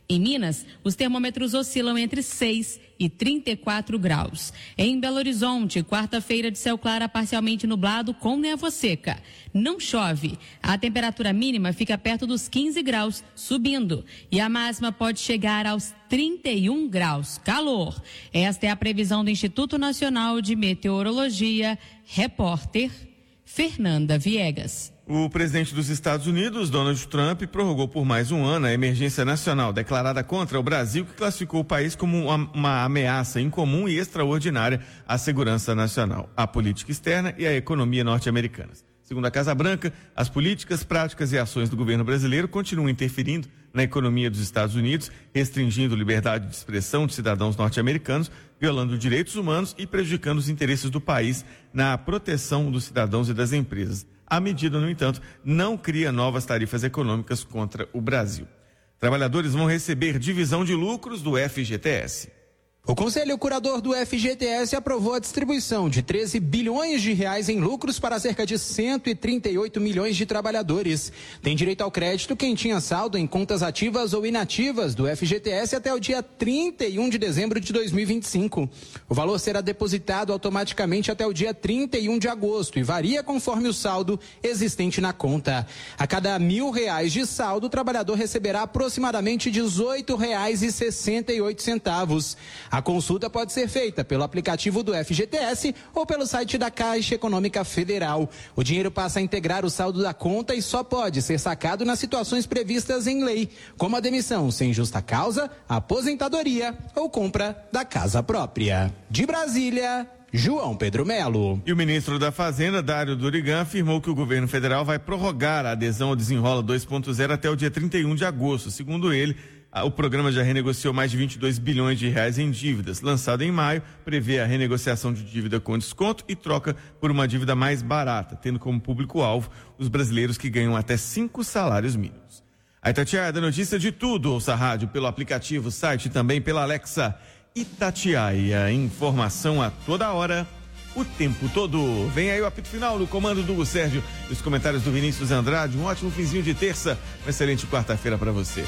Em Minas, os termômetros oscilam entre seis e trinta e quatro graus. Em Belo Horizonte, quarta-feira de céu claro a parcialmente nublado com névoa seca. Não chove. A temperatura mínima fica perto dos quinze graus, subindo. E a máxima pode chegar aos trinta e um graus. Calor. Esta é a previsão do Instituto Nacional de Meteorologia. Repórter Fernanda Viegas. O presidente dos Estados Unidos, Donald Trump, prorrogou por mais um ano a emergência nacional declarada contra o Brasil, que classificou o país como uma, uma ameaça incomum e extraordinária à segurança nacional, à política externa e à economia norte-americanas. Segundo a Casa Branca, as políticas, práticas e ações do governo brasileiro continuam interferindo na economia dos Estados Unidos, restringindo liberdade de expressão de cidadãos norte-americanos, violando direitos humanos e prejudicando os interesses do país na proteção dos cidadãos e das empresas. A medida, no entanto, não cria novas tarifas econômicas contra o Brasil. Trabalhadores vão receber divisão de lucros do F G T S. O Conselho Curador do F G T S aprovou a distribuição de treze bilhões de reais em lucros para cerca de cento e trinta e oito milhões de trabalhadores. Tem direito ao crédito quem tinha saldo em contas ativas ou inativas do F G T S até o dia trinta e um de dezembro de dois mil e vinte e cinco. O valor será depositado automaticamente até o dia trinta e um de agosto e varia conforme o saldo existente na conta. A cada mil reais de saldo, o trabalhador receberá aproximadamente dezoito reais e sessenta e oito centavos. A consulta pode ser feita pelo aplicativo do F G T S ou pelo site da Caixa Econômica Federal. O dinheiro passa a integrar o saldo da conta e só pode ser sacado nas situações previstas em lei, como a demissão sem justa causa, aposentadoria ou compra da casa própria. De Brasília, João Pedro Melo. E o ministro da Fazenda, Dário Durigan, afirmou que o governo federal vai prorrogar a adesão ao Desenrola dois ponto zero até o dia trinta e um de agosto. Segundo ele, o programa já renegociou mais de vinte e dois bilhões de reais em dívidas. Lançado em maio, prevê a renegociação de dívida com desconto e troca por uma dívida mais barata, tendo como público-alvo os brasileiros que ganham até cinco salários mínimos. A Itatiaia dá notícia de tudo. Ouça a rádio pelo aplicativo, site e também pela Alexa. Itatiaia, informação a toda hora, o tempo todo. Vem aí o apito final no comando do Hugo Sérgio e os comentários do Vinícius Andrade. Um ótimo finzinho de terça, uma excelente quarta-feira para você.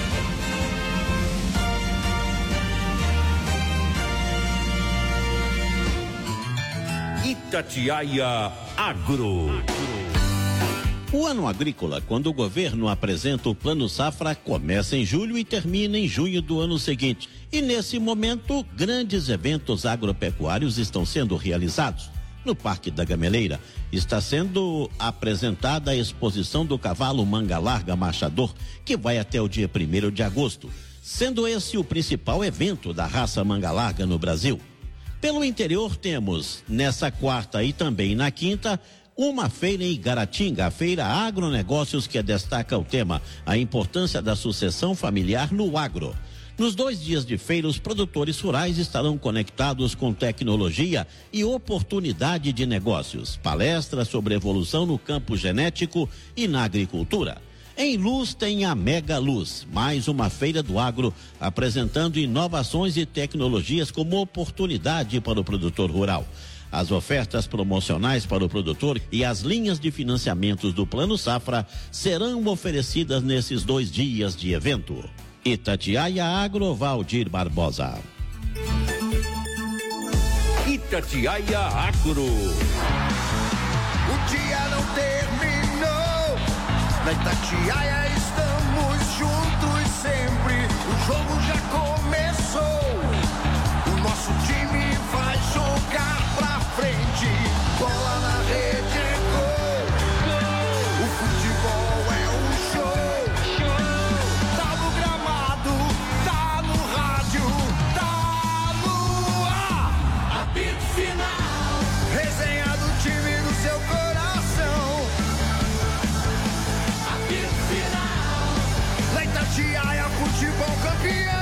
Itatiaia Agro. O ano agrícola, quando o governo apresenta o Plano Safra, começa em julho e termina em junho do ano seguinte. E nesse momento, grandes eventos agropecuários estão sendo realizados. No Parque da Gameleira está sendo apresentada a exposição do cavalo Manga Larga Marchador, que vai até o dia primeiro de agosto, sendo esse o principal evento da raça Manga Larga no Brasil. Pelo interior temos, nessa quarta e também na quinta, uma feira em Igaratinga, a Feira Agronegócios, que destaca o tema, a importância da sucessão familiar no agro. Nos dois dias de feira, os produtores rurais estarão conectados com tecnologia e oportunidade de negócios. Palestras sobre evolução no campo genético e na agricultura. Em Luz tem a Mega Luz, mais uma feira do agro, apresentando inovações e tecnologias como oportunidade para o produtor rural. As ofertas promocionais para o produtor e as linhas de financiamentos do Plano Safra serão oferecidas nesses dois dias de evento. Itatiaia Agro, Valdir Barbosa. Itatiaia Agro. O dia não terminou. Na Itatiaia estamos juntos sempre. O jogo já começou. O nosso time vai jogar pra frente. Bola na rede é gol. O futebol é um show. Tá no gramado, tá no rádio, tá no ar. Apito final. Resenha do time do seu coração. Apito final. Na Itatiaia, futebol campeão.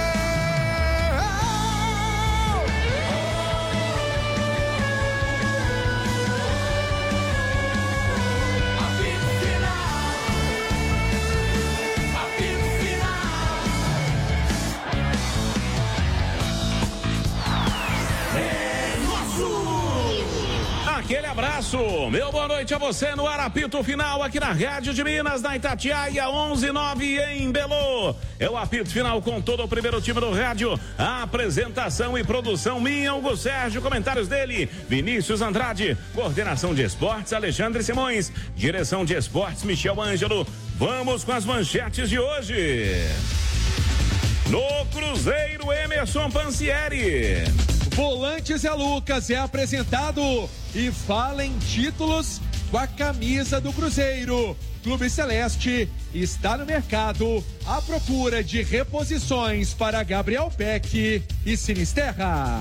Aquele abraço, meu boa noite a você no Arapito Final aqui na Rádio de Minas, na Itatiaia, onze e nove em Belo. É o apito final com todo o primeiro time do rádio. A apresentação e produção minha, Hugo Sérgio. Comentários dele, Vinícius Andrade. Coordenação de esportes, Alexandre Simões. Direção de esportes, Michel Ângelo. Vamos com as manchetes de hoje. No Cruzeiro, Emerson Pansieri. Volante Zé Lucas é apresentado e fala em títulos com a camisa do Cruzeiro. Clube Celeste está no mercado à procura de reposições para Gabriel Peck e Sinisterra.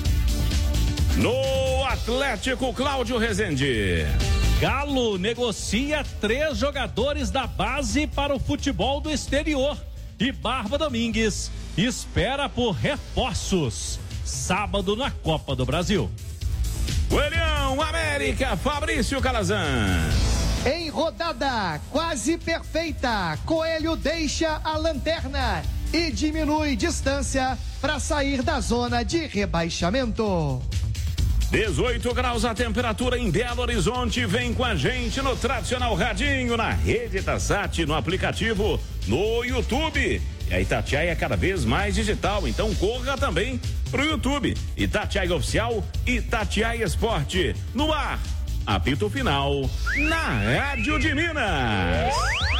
No Atlético, Cláudio Rezende. Galo negocia três jogadores da base para o futebol do exterior. E Barba Domingues espera por reforços. Sábado na Copa do Brasil. Coelhão, América, Fabrício Calazan. Em rodada quase perfeita, Coelho deixa a lanterna e diminui distância para sair da zona de rebaixamento. dezoito graus a temperatura em Belo Horizonte. Vem com a gente no tradicional radinho, na rede Tassat, no aplicativo, no YouTube. E a Itatiaia é cada vez mais digital, então corra também pro YouTube. Itatiaia Oficial, Itatiaia Esporte. No ar, apito final, na Rádio de Minas.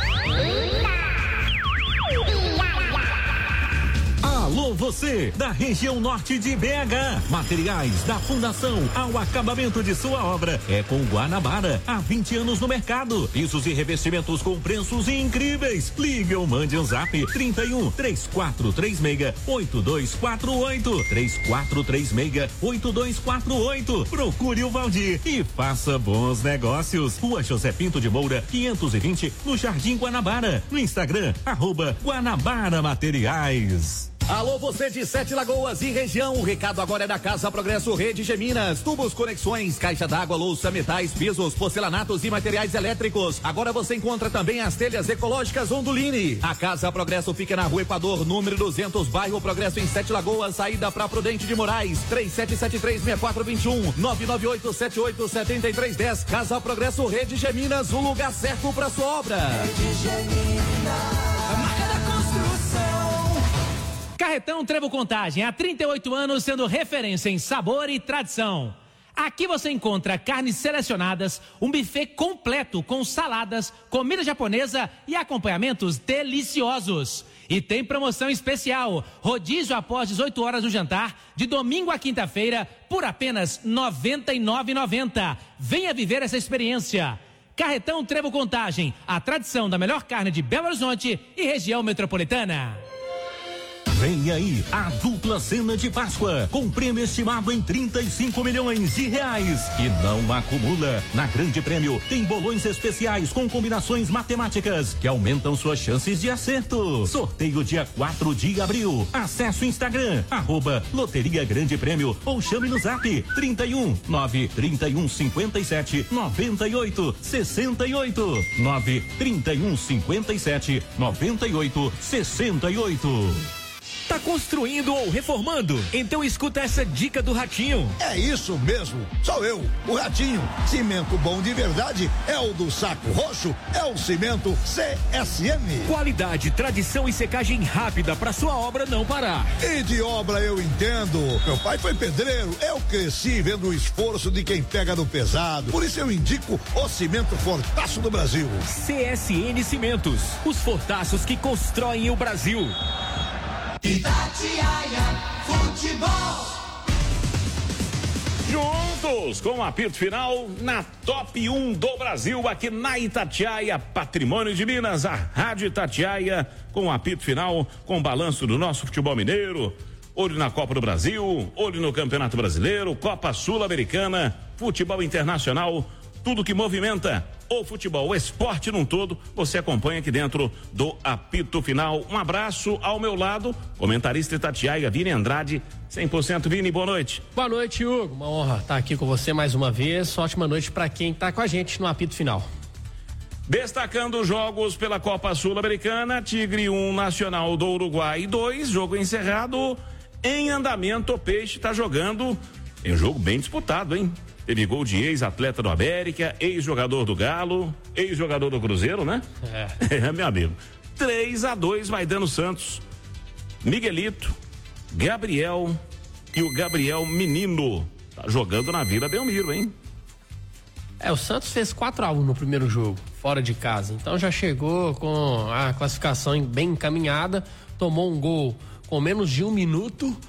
Alô, você da região norte de B H. Materiais da Fundação ao acabamento de sua obra é com Guanabara. Há vinte anos no mercado. Pisos e revestimentos com preços incríveis. Ligue ou mande um zap trinta e um, três quatro três seis, oito dois quatro oito. três quatro três seis, oito dois quatro oito. Procure o Valdir e faça bons negócios. Rua José Pinto de Moura, quinhentos e vinte, no Jardim Guanabara. No Instagram, arroba Guanabara Materiais. Alô, você de Sete Lagoas e região, o recado agora é da Casa Progresso Rede G Minas, tubos, conexões, caixa d'água, louça, metais, pisos, porcelanatos e materiais elétricos. Agora você encontra também as telhas ecológicas Ondulini. A Casa Progresso fica na Rua Equador, número duzentos, bairro Progresso, em Sete Lagoas, saída para Prudente de Moraes, três sete sete três, seis quatro dois um, nove nove oito sete oito sete três um zero. Casa Progresso Rede G Minas, o lugar certo para sua obra. Rede G Minas, a marca da construção. Carretão Trevo Contagem, há trinta e oito anos sendo referência em sabor e tradição. Aqui você encontra carnes selecionadas, um buffet completo com saladas, comida japonesa e acompanhamentos deliciosos. E tem promoção especial, rodízio após dezoito horas do jantar, de domingo a quinta-feira, por apenas noventa e nove reais e noventa centavos. Venha viver essa experiência. Carretão Trevo Contagem, a tradição da melhor carne de Belo Horizonte e região metropolitana. Vem aí a dupla cena de Páscoa, com prêmio estimado em trinta e cinco milhões de reais. E não acumula. Na Grande Prêmio tem bolões especiais com combinações matemáticas que aumentam suas chances de acerto. Sorteio dia quatro de abril. Acesse o Instagram, arroba Loteria Grande Prêmio, ou chame no zap trinta e um, nove trinta e um, cinquenta e sete, noventa e oito, sessenta e oito. nove trinta e um, cinquenta e sete, noventa e oito, sessenta e oito. Tá construindo ou reformando? Então escuta essa dica do Ratinho. É isso mesmo, sou eu, o Ratinho. Cimento bom de verdade é o do Saco Roxo, é o Cimento C S M. Qualidade, tradição e secagem rápida para sua obra não parar. E de obra eu entendo. Meu pai foi pedreiro, eu cresci vendo o esforço de quem pega no pesado. Por isso eu indico o Cimento Fortaço do Brasil. C S N Cimentos, os fortaços que constroem o Brasil. Itatiaia Futebol. Juntos com o apito final na top um do Brasil, aqui na Itatiaia, Patrimônio de Minas, a Rádio Itatiaia, com o apito final, com o balanço do nosso futebol mineiro. Olho na Copa do Brasil, olho no Campeonato Brasileiro, Copa Sul-Americana, futebol internacional, tudo que movimenta o futebol, o esporte num todo, você acompanha aqui dentro do apito final. Um abraço ao meu lado, comentarista Itatiaia, Vini Andrade, cem por cento. Vini, boa noite. Boa noite, Hugo. Uma honra estar aqui com você mais uma vez. Ótima noite para quem está com a gente no apito final. Destacando os jogos pela Copa Sul-Americana, Tigre um, Nacional do Uruguai dois, jogo encerrado, em andamento. O Peixe está jogando, é um jogo bem disputado, hein? Teve gol de ex-atleta do América, ex-jogador do Galo, ex-jogador do Cruzeiro, né? É. É, meu amigo. três a dois vai dando Santos. Miguelito, Gabriel e o Gabriel Menino. Tá jogando na Vila Belmiro, hein? É, o Santos fez quatro a um no primeiro jogo, fora de casa. Então já chegou com a classificação bem encaminhada, tomou um gol com menos de um minuto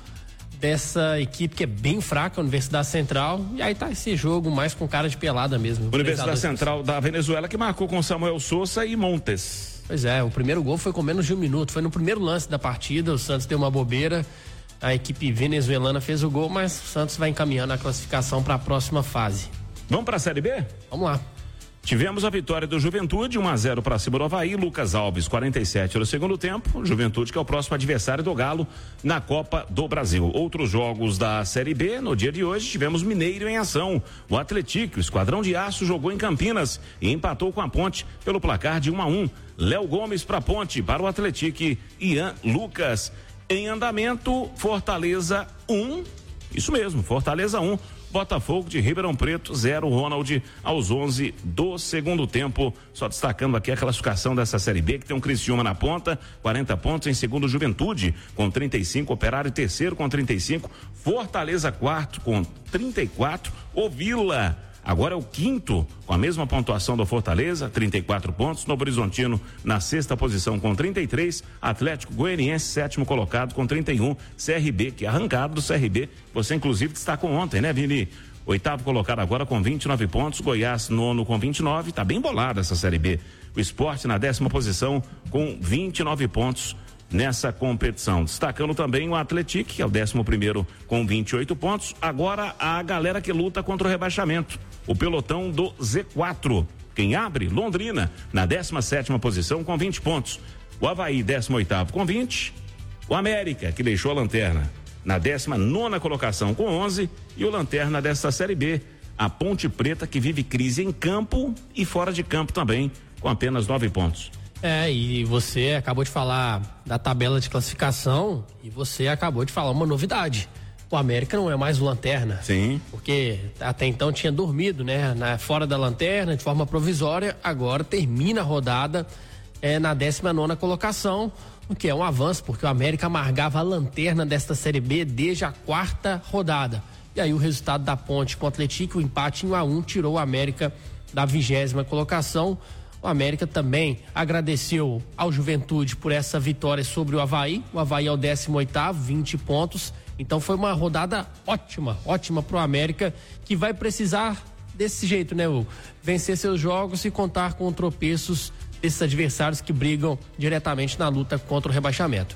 dessa equipe que é bem fraca, a Universidade Central, e aí tá esse jogo mais com cara de pelada mesmo. Universidade Central da Venezuela, que marcou com Samuel Sousa e Montes. Pois é, o primeiro gol foi com menos de um minuto, foi no primeiro lance da partida, o Santos deu uma bobeira, a equipe venezuelana fez o gol, mas o Santos vai encaminhando a classificação para a próxima fase. Vamos para a Série B? Vamos lá. Tivemos a vitória do Juventude, um a zero para cima do Avaí, Lucas Alves, quarenta e sete no segundo tempo. Juventude, que é o próximo adversário do Galo na Copa do Brasil. Outros jogos da Série B, no dia de hoje, tivemos Mineiro em ação. O Atlético, o Esquadrão de Aço, jogou em Campinas e empatou com a Ponte pelo placar de um a um. Léo Gomes para a Ponte, para o Atlético, Ian Lucas. Em andamento, Fortaleza um, isso mesmo, Fortaleza um. Botafogo de Ribeirão Preto, zero, Ronald, aos onze do segundo tempo. Só destacando aqui a classificação dessa Série B, que tem um Criciúma na ponta, quarenta pontos, em segundo Juventude, com trinta e cinco, Operário terceiro com trinta e cinco, Fortaleza quarto com trinta e quatro, o Vila agora é o quinto, com a mesma pontuação do Fortaleza, trinta e quatro pontos. Novo Horizontino na sexta posição com trinta e três. Atlético Goianiense, sétimo colocado com trinta e um. C R B, que é arrancado do C R B. Você, inclusive, destacou ontem, né, Vini? Oitavo colocado agora com vinte e nove pontos. Goiás, nono com vinte e nove. Tá bem bolada essa Série B. O Sport na décima posição com vinte e nove pontos nessa competição. Destacando também o Atlético, que é o décimo primeiro com vinte e oito pontos. Agora a galera que luta contra o rebaixamento. O pelotão do Z quatro. Quem abre? Londrina, na décima sétima posição com vinte pontos. O Avaí, décimo oitavo com vinte. O América, que deixou a lanterna, na décima nona colocação com onze. E o lanterna desta Série B, a Ponte Preta, que vive crise em campo e fora de campo também, com apenas nove pontos. É, e você acabou de falar da tabela de classificação e você acabou de falar uma novidade. O América não é mais o lanterna. Sim. Porque até então tinha dormido, né? Na, fora da lanterna, de forma provisória, agora termina a rodada é, na décima nona colocação, o que é um avanço, porque o América amargava a lanterna desta Série B desde a quarta rodada. E aí o resultado da Ponte com o Atlético, o empate em um a um, tirou o América da vigésima colocação. O América também agradeceu ao Juventude por essa vitória sobre o Avaí. O Avaí é o décimo oitavo, vinte pontos. Então foi uma rodada ótima, ótima pro América, que vai precisar desse jeito, né, Hugo? Vencer seus jogos e contar com tropeços desses adversários que brigam diretamente na luta contra o rebaixamento.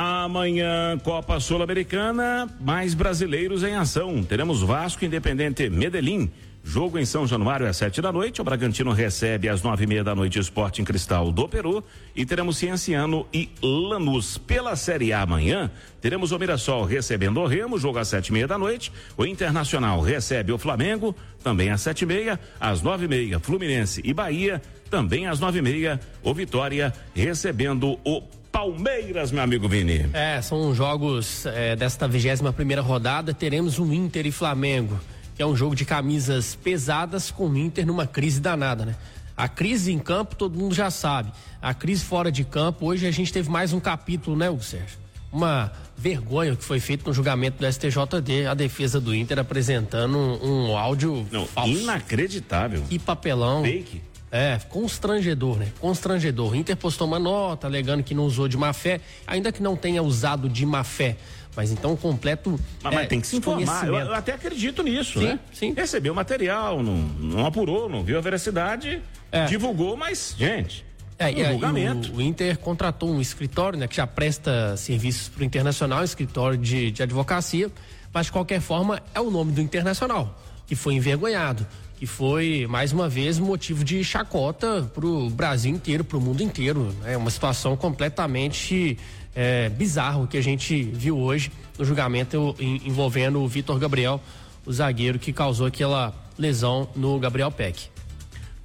Amanhã, Copa Sul-Americana, mais brasileiros em ação. Teremos Vasco, Independente Medellín. Jogo em São Januário às sete da noite. O Bragantino recebe às nove e meia da noite o Sporting Cristal do Peru. E teremos Cienciano e Lanús. Pela Série A amanhã, teremos o Mirassol recebendo o Remo, jogo às sete e meia da noite. O Internacional recebe o Flamengo, também às sete e meia. Às nove e meia, Fluminense e Bahia, também às nove e meia. O Vitória recebendo o Palmeiras, meu amigo Vini. É, são jogos é, desta vigésima primeira rodada. Teremos um Inter e Flamengo, que é um jogo de camisas pesadas, com o Inter numa crise danada, né? A crise em campo todo mundo já sabe. A crise fora de campo, hoje a gente teve mais um capítulo, né, Hugo Sérgio? Uma vergonha que foi feito no julgamento do S T J D, a defesa do Inter apresentando um, um áudio Não, falso. Inacreditável. Que papelão. Fake. É, constrangedor, né? Constrangedor. O Inter postou uma nota alegando que não usou de má fé, ainda que não tenha usado de má fé. Mas então completo. Mas, é, mas tem que se informar. Eu, eu até acredito nisso, sim, né? Sim. Recebeu o material, não, não apurou, não viu a veracidade, é. divulgou, mas, gente. É, um julgamento. O, o Inter contratou um escritório, né, que já presta serviços para o Internacional, escritório de, de advocacia, mas de qualquer forma é o nome do Internacional, que foi envergonhado, que foi, mais uma vez, motivo de chacota para o Brasil inteiro, para o mundo inteiro. É uma situação completamente é, bizarra o que a gente viu hoje no julgamento envolvendo o Vitor Gabriel, o zagueiro que causou aquela lesão no Gabriel Peck.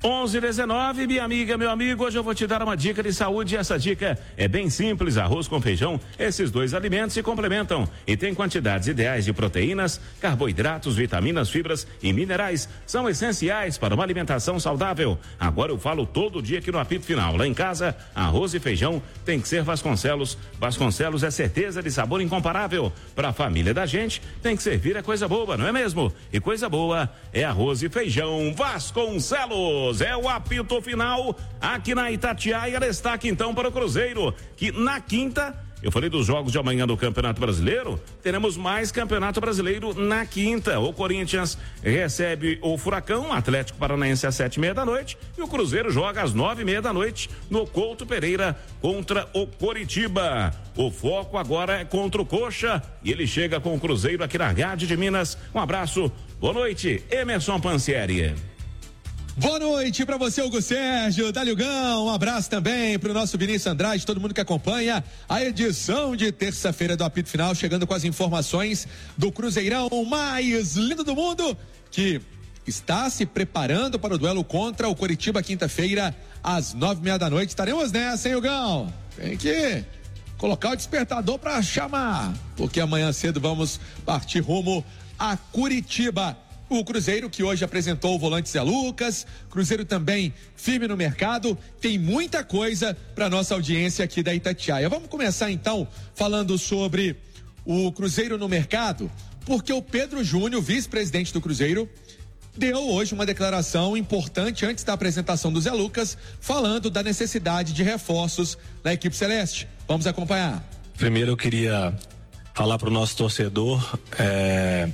onze e dezenove, minha amiga, meu amigo, hoje eu vou te dar uma dica de saúde e essa dica é bem simples, arroz com feijão, esses dois alimentos se complementam e tem quantidades ideais de proteínas, carboidratos, vitaminas, fibras e minerais, são essenciais para uma alimentação saudável. Agora eu falo todo dia aqui no apito final, lá em casa, arroz e feijão tem que ser Vasconcelos, Vasconcelos é certeza de sabor incomparável, para a família da gente tem que servir a coisa boa, não é mesmo? E coisa boa é arroz e feijão Vasconcelos. É o apito final aqui na Itatiaia. Destaque então para o Cruzeiro, que na quinta, eu falei dos jogos de amanhã do Campeonato Brasileiro, teremos mais Campeonato Brasileiro na quinta. O Corinthians recebe o Furacão, Atlético Paranaense às sete e meia da noite e o Cruzeiro joga às nove e meia da noite no Couto Pereira contra o Coritiba. O foco agora é contra o Coxa e ele chega com o Cruzeiro aqui na Rádio de Minas. Um abraço, boa noite, Emerson Pansieri. Boa noite para você, Hugo Sérgio, Daliugão, um abraço também para o nosso Vinícius Andrade, todo mundo que acompanha a edição de terça-feira do apito final, chegando com as informações do Cruzeirão mais lindo do mundo, que está se preparando para o duelo contra o Coritiba quinta-feira às nove e meia da noite. Estaremos nessa, hein, Hugão? Tem que colocar o despertador para chamar, porque amanhã cedo vamos partir rumo a Curitiba. O Cruzeiro, que hoje apresentou o volante Zé Lucas, Cruzeiro também firme no mercado, tem muita coisa para nossa audiência aqui da Itatiaia. Vamos começar então falando sobre o Cruzeiro no mercado, porque o Pedro Júnior, vice-presidente do Cruzeiro, deu hoje uma declaração importante antes da apresentação do Zé Lucas, falando da necessidade de reforços na equipe celeste. Vamos acompanhar. Primeiro eu queria falar para o nosso torcedor é...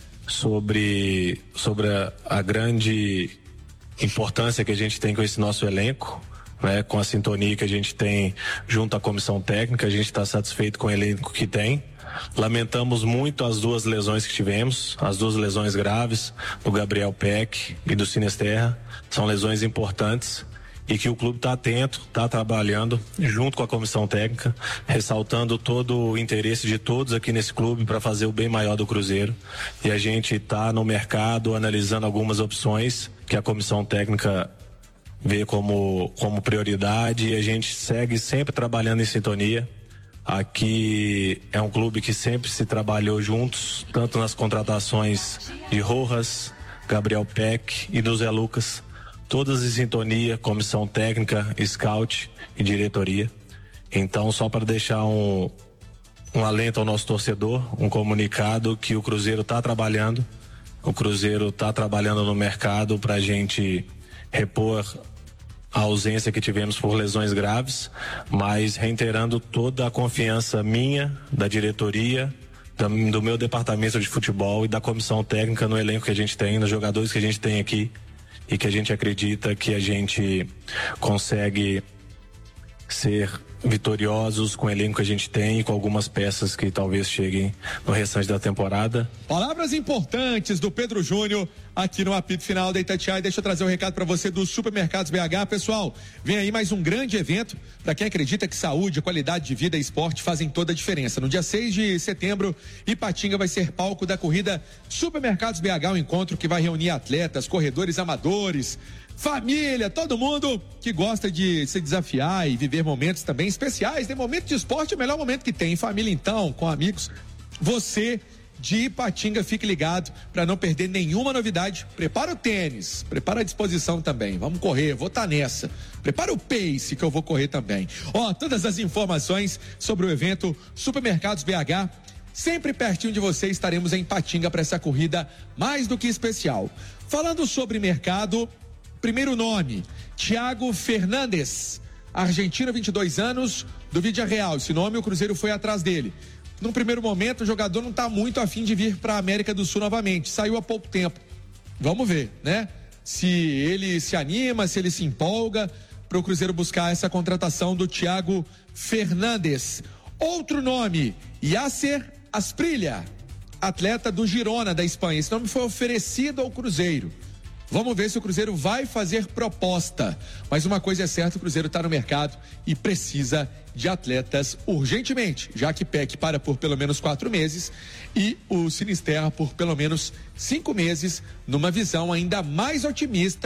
sobre, sobre a, a grande importância que a gente tem com esse nosso elenco, né, com a sintonia que a gente tem junto à comissão técnica. A gente está satisfeito com o elenco que tem. Lamentamos muito as duas lesões que tivemos, as duas lesões graves do Gabriel Peck e do Sinisterra. São lesões importantes e que o clube está atento, está trabalhando junto com a comissão técnica, ressaltando todo o interesse de todos aqui nesse clube para fazer o bem maior do Cruzeiro. E a gente está no mercado analisando algumas opções que a comissão técnica vê como, como prioridade, e a gente segue sempre trabalhando em sintonia. Aqui é um clube que sempre se trabalhou juntos, tanto nas contratações de Rojas, Gabriel Peck e do Zé Lucas, todas em sintonia, comissão técnica, scout e diretoria. Então, só para deixar um, um alento ao nosso torcedor, um comunicado que o Cruzeiro está trabalhando, o Cruzeiro está trabalhando no mercado para a gente repor a ausência que tivemos por lesões graves, mas reiterando toda a confiança minha, da diretoria, do meu departamento de futebol e da comissão técnica no elenco que a gente tem, nos jogadores que a gente tem aqui, e que a gente acredita que a gente consegue ser vitoriosos com o elenco que a gente tem e com algumas peças que talvez cheguem no restante da temporada. Palavras importantes do Pedro Júnior aqui no apito final da Itatiaia. Deixa eu trazer um recado para você dos Supermercados B H. Pessoal, vem aí mais um grande evento para quem acredita que saúde, qualidade de vida e esporte fazem toda a diferença. No dia seis de setembro, Ipatinga vai ser palco da corrida Supermercados B H, um encontro que vai reunir atletas, corredores amadores, família, todo mundo que gosta de se desafiar e viver momentos também especiais. Tem momento de esporte, é o melhor momento que tem. Em família, então, com amigos. Você de Ipatinga, fique ligado para não perder nenhuma novidade. Prepara o tênis, prepara a disposição também. Vamos correr, vou estar tá nessa. Prepara o pace que eu vou correr também. Ó, todas as informações sobre o evento Supermercados B H, sempre pertinho de você. Estaremos em Ipatinga para essa corrida mais do que especial. Falando sobre mercado, primeiro nome, Thiago Fernandes, argentino, vinte e dois anos, do Vídea Real. Esse nome, o Cruzeiro foi atrás dele. Num primeiro momento, o jogador não está muito afim de vir para a América do Sul novamente. Saiu há pouco tempo. Vamos ver, né? Se ele se anima, se ele se empolga para o Cruzeiro buscar essa contratação do Thiago Fernandes. Outro nome, Yasser Asprilla, atleta do Girona, da Espanha. Esse nome foi oferecido ao Cruzeiro. Vamos ver se o Cruzeiro vai fazer proposta. Mas uma coisa é certa, o Cruzeiro está no mercado e precisa de atletas urgentemente, já que Peck para por pelo menos quatro meses e o Sinisterra por pelo menos cinco meses, numa visão ainda mais otimista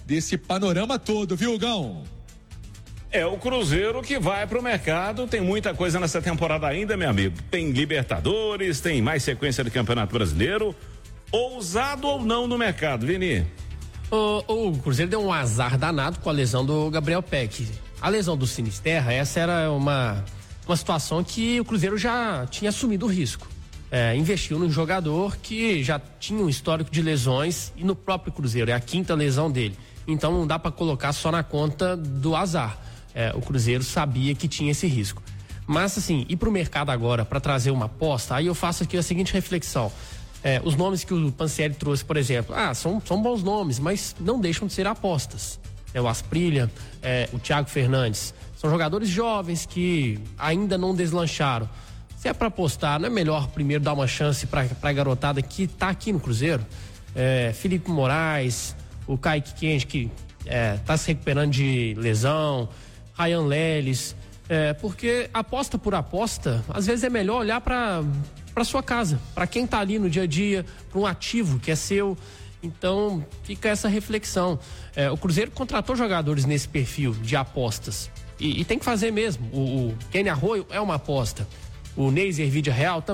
desse panorama todo, viu, Gão? É o Cruzeiro que vai pro mercado, tem muita coisa nessa temporada ainda, meu amigo. Tem Libertadores, tem mais sequência do Campeonato Brasileiro. Ousado ou não no mercado, Vini? O, o Cruzeiro deu um azar danado com a lesão do Gabriel Peck. A lesão do Sinisterra, essa era uma, uma situação que o Cruzeiro já tinha assumido o risco. É, investiu num jogador que já tinha um histórico de lesões e no próprio Cruzeiro, é a quinta lesão dele. Então não dá para colocar só na conta do azar. É, o Cruzeiro sabia que tinha esse risco. Mas assim, ir pro mercado agora para trazer uma aposta, aí eu faço aqui a seguinte reflexão. É, os nomes que o Pansieri trouxe, por exemplo, ah, são, são bons nomes, mas não deixam de ser apostas. É o Asprilha, é, o Thiago Fernandes. São jogadores jovens que ainda não deslancharam. Se é para apostar, não é melhor primeiro dar uma chance para a garotada que tá aqui no Cruzeiro? É, Felipe Moraes, o Kaique Kenji, que é, tá se recuperando de lesão, Ryan Leles, é, porque aposta por aposta, às vezes é melhor olhar para para sua casa, para quem tá ali no dia a dia, para um ativo que é seu. Então fica essa reflexão. É, o Cruzeiro contratou jogadores nesse perfil de apostas e, e tem que fazer mesmo. O, o Kenny Arroio é uma aposta, o Neiser Vidia Real também.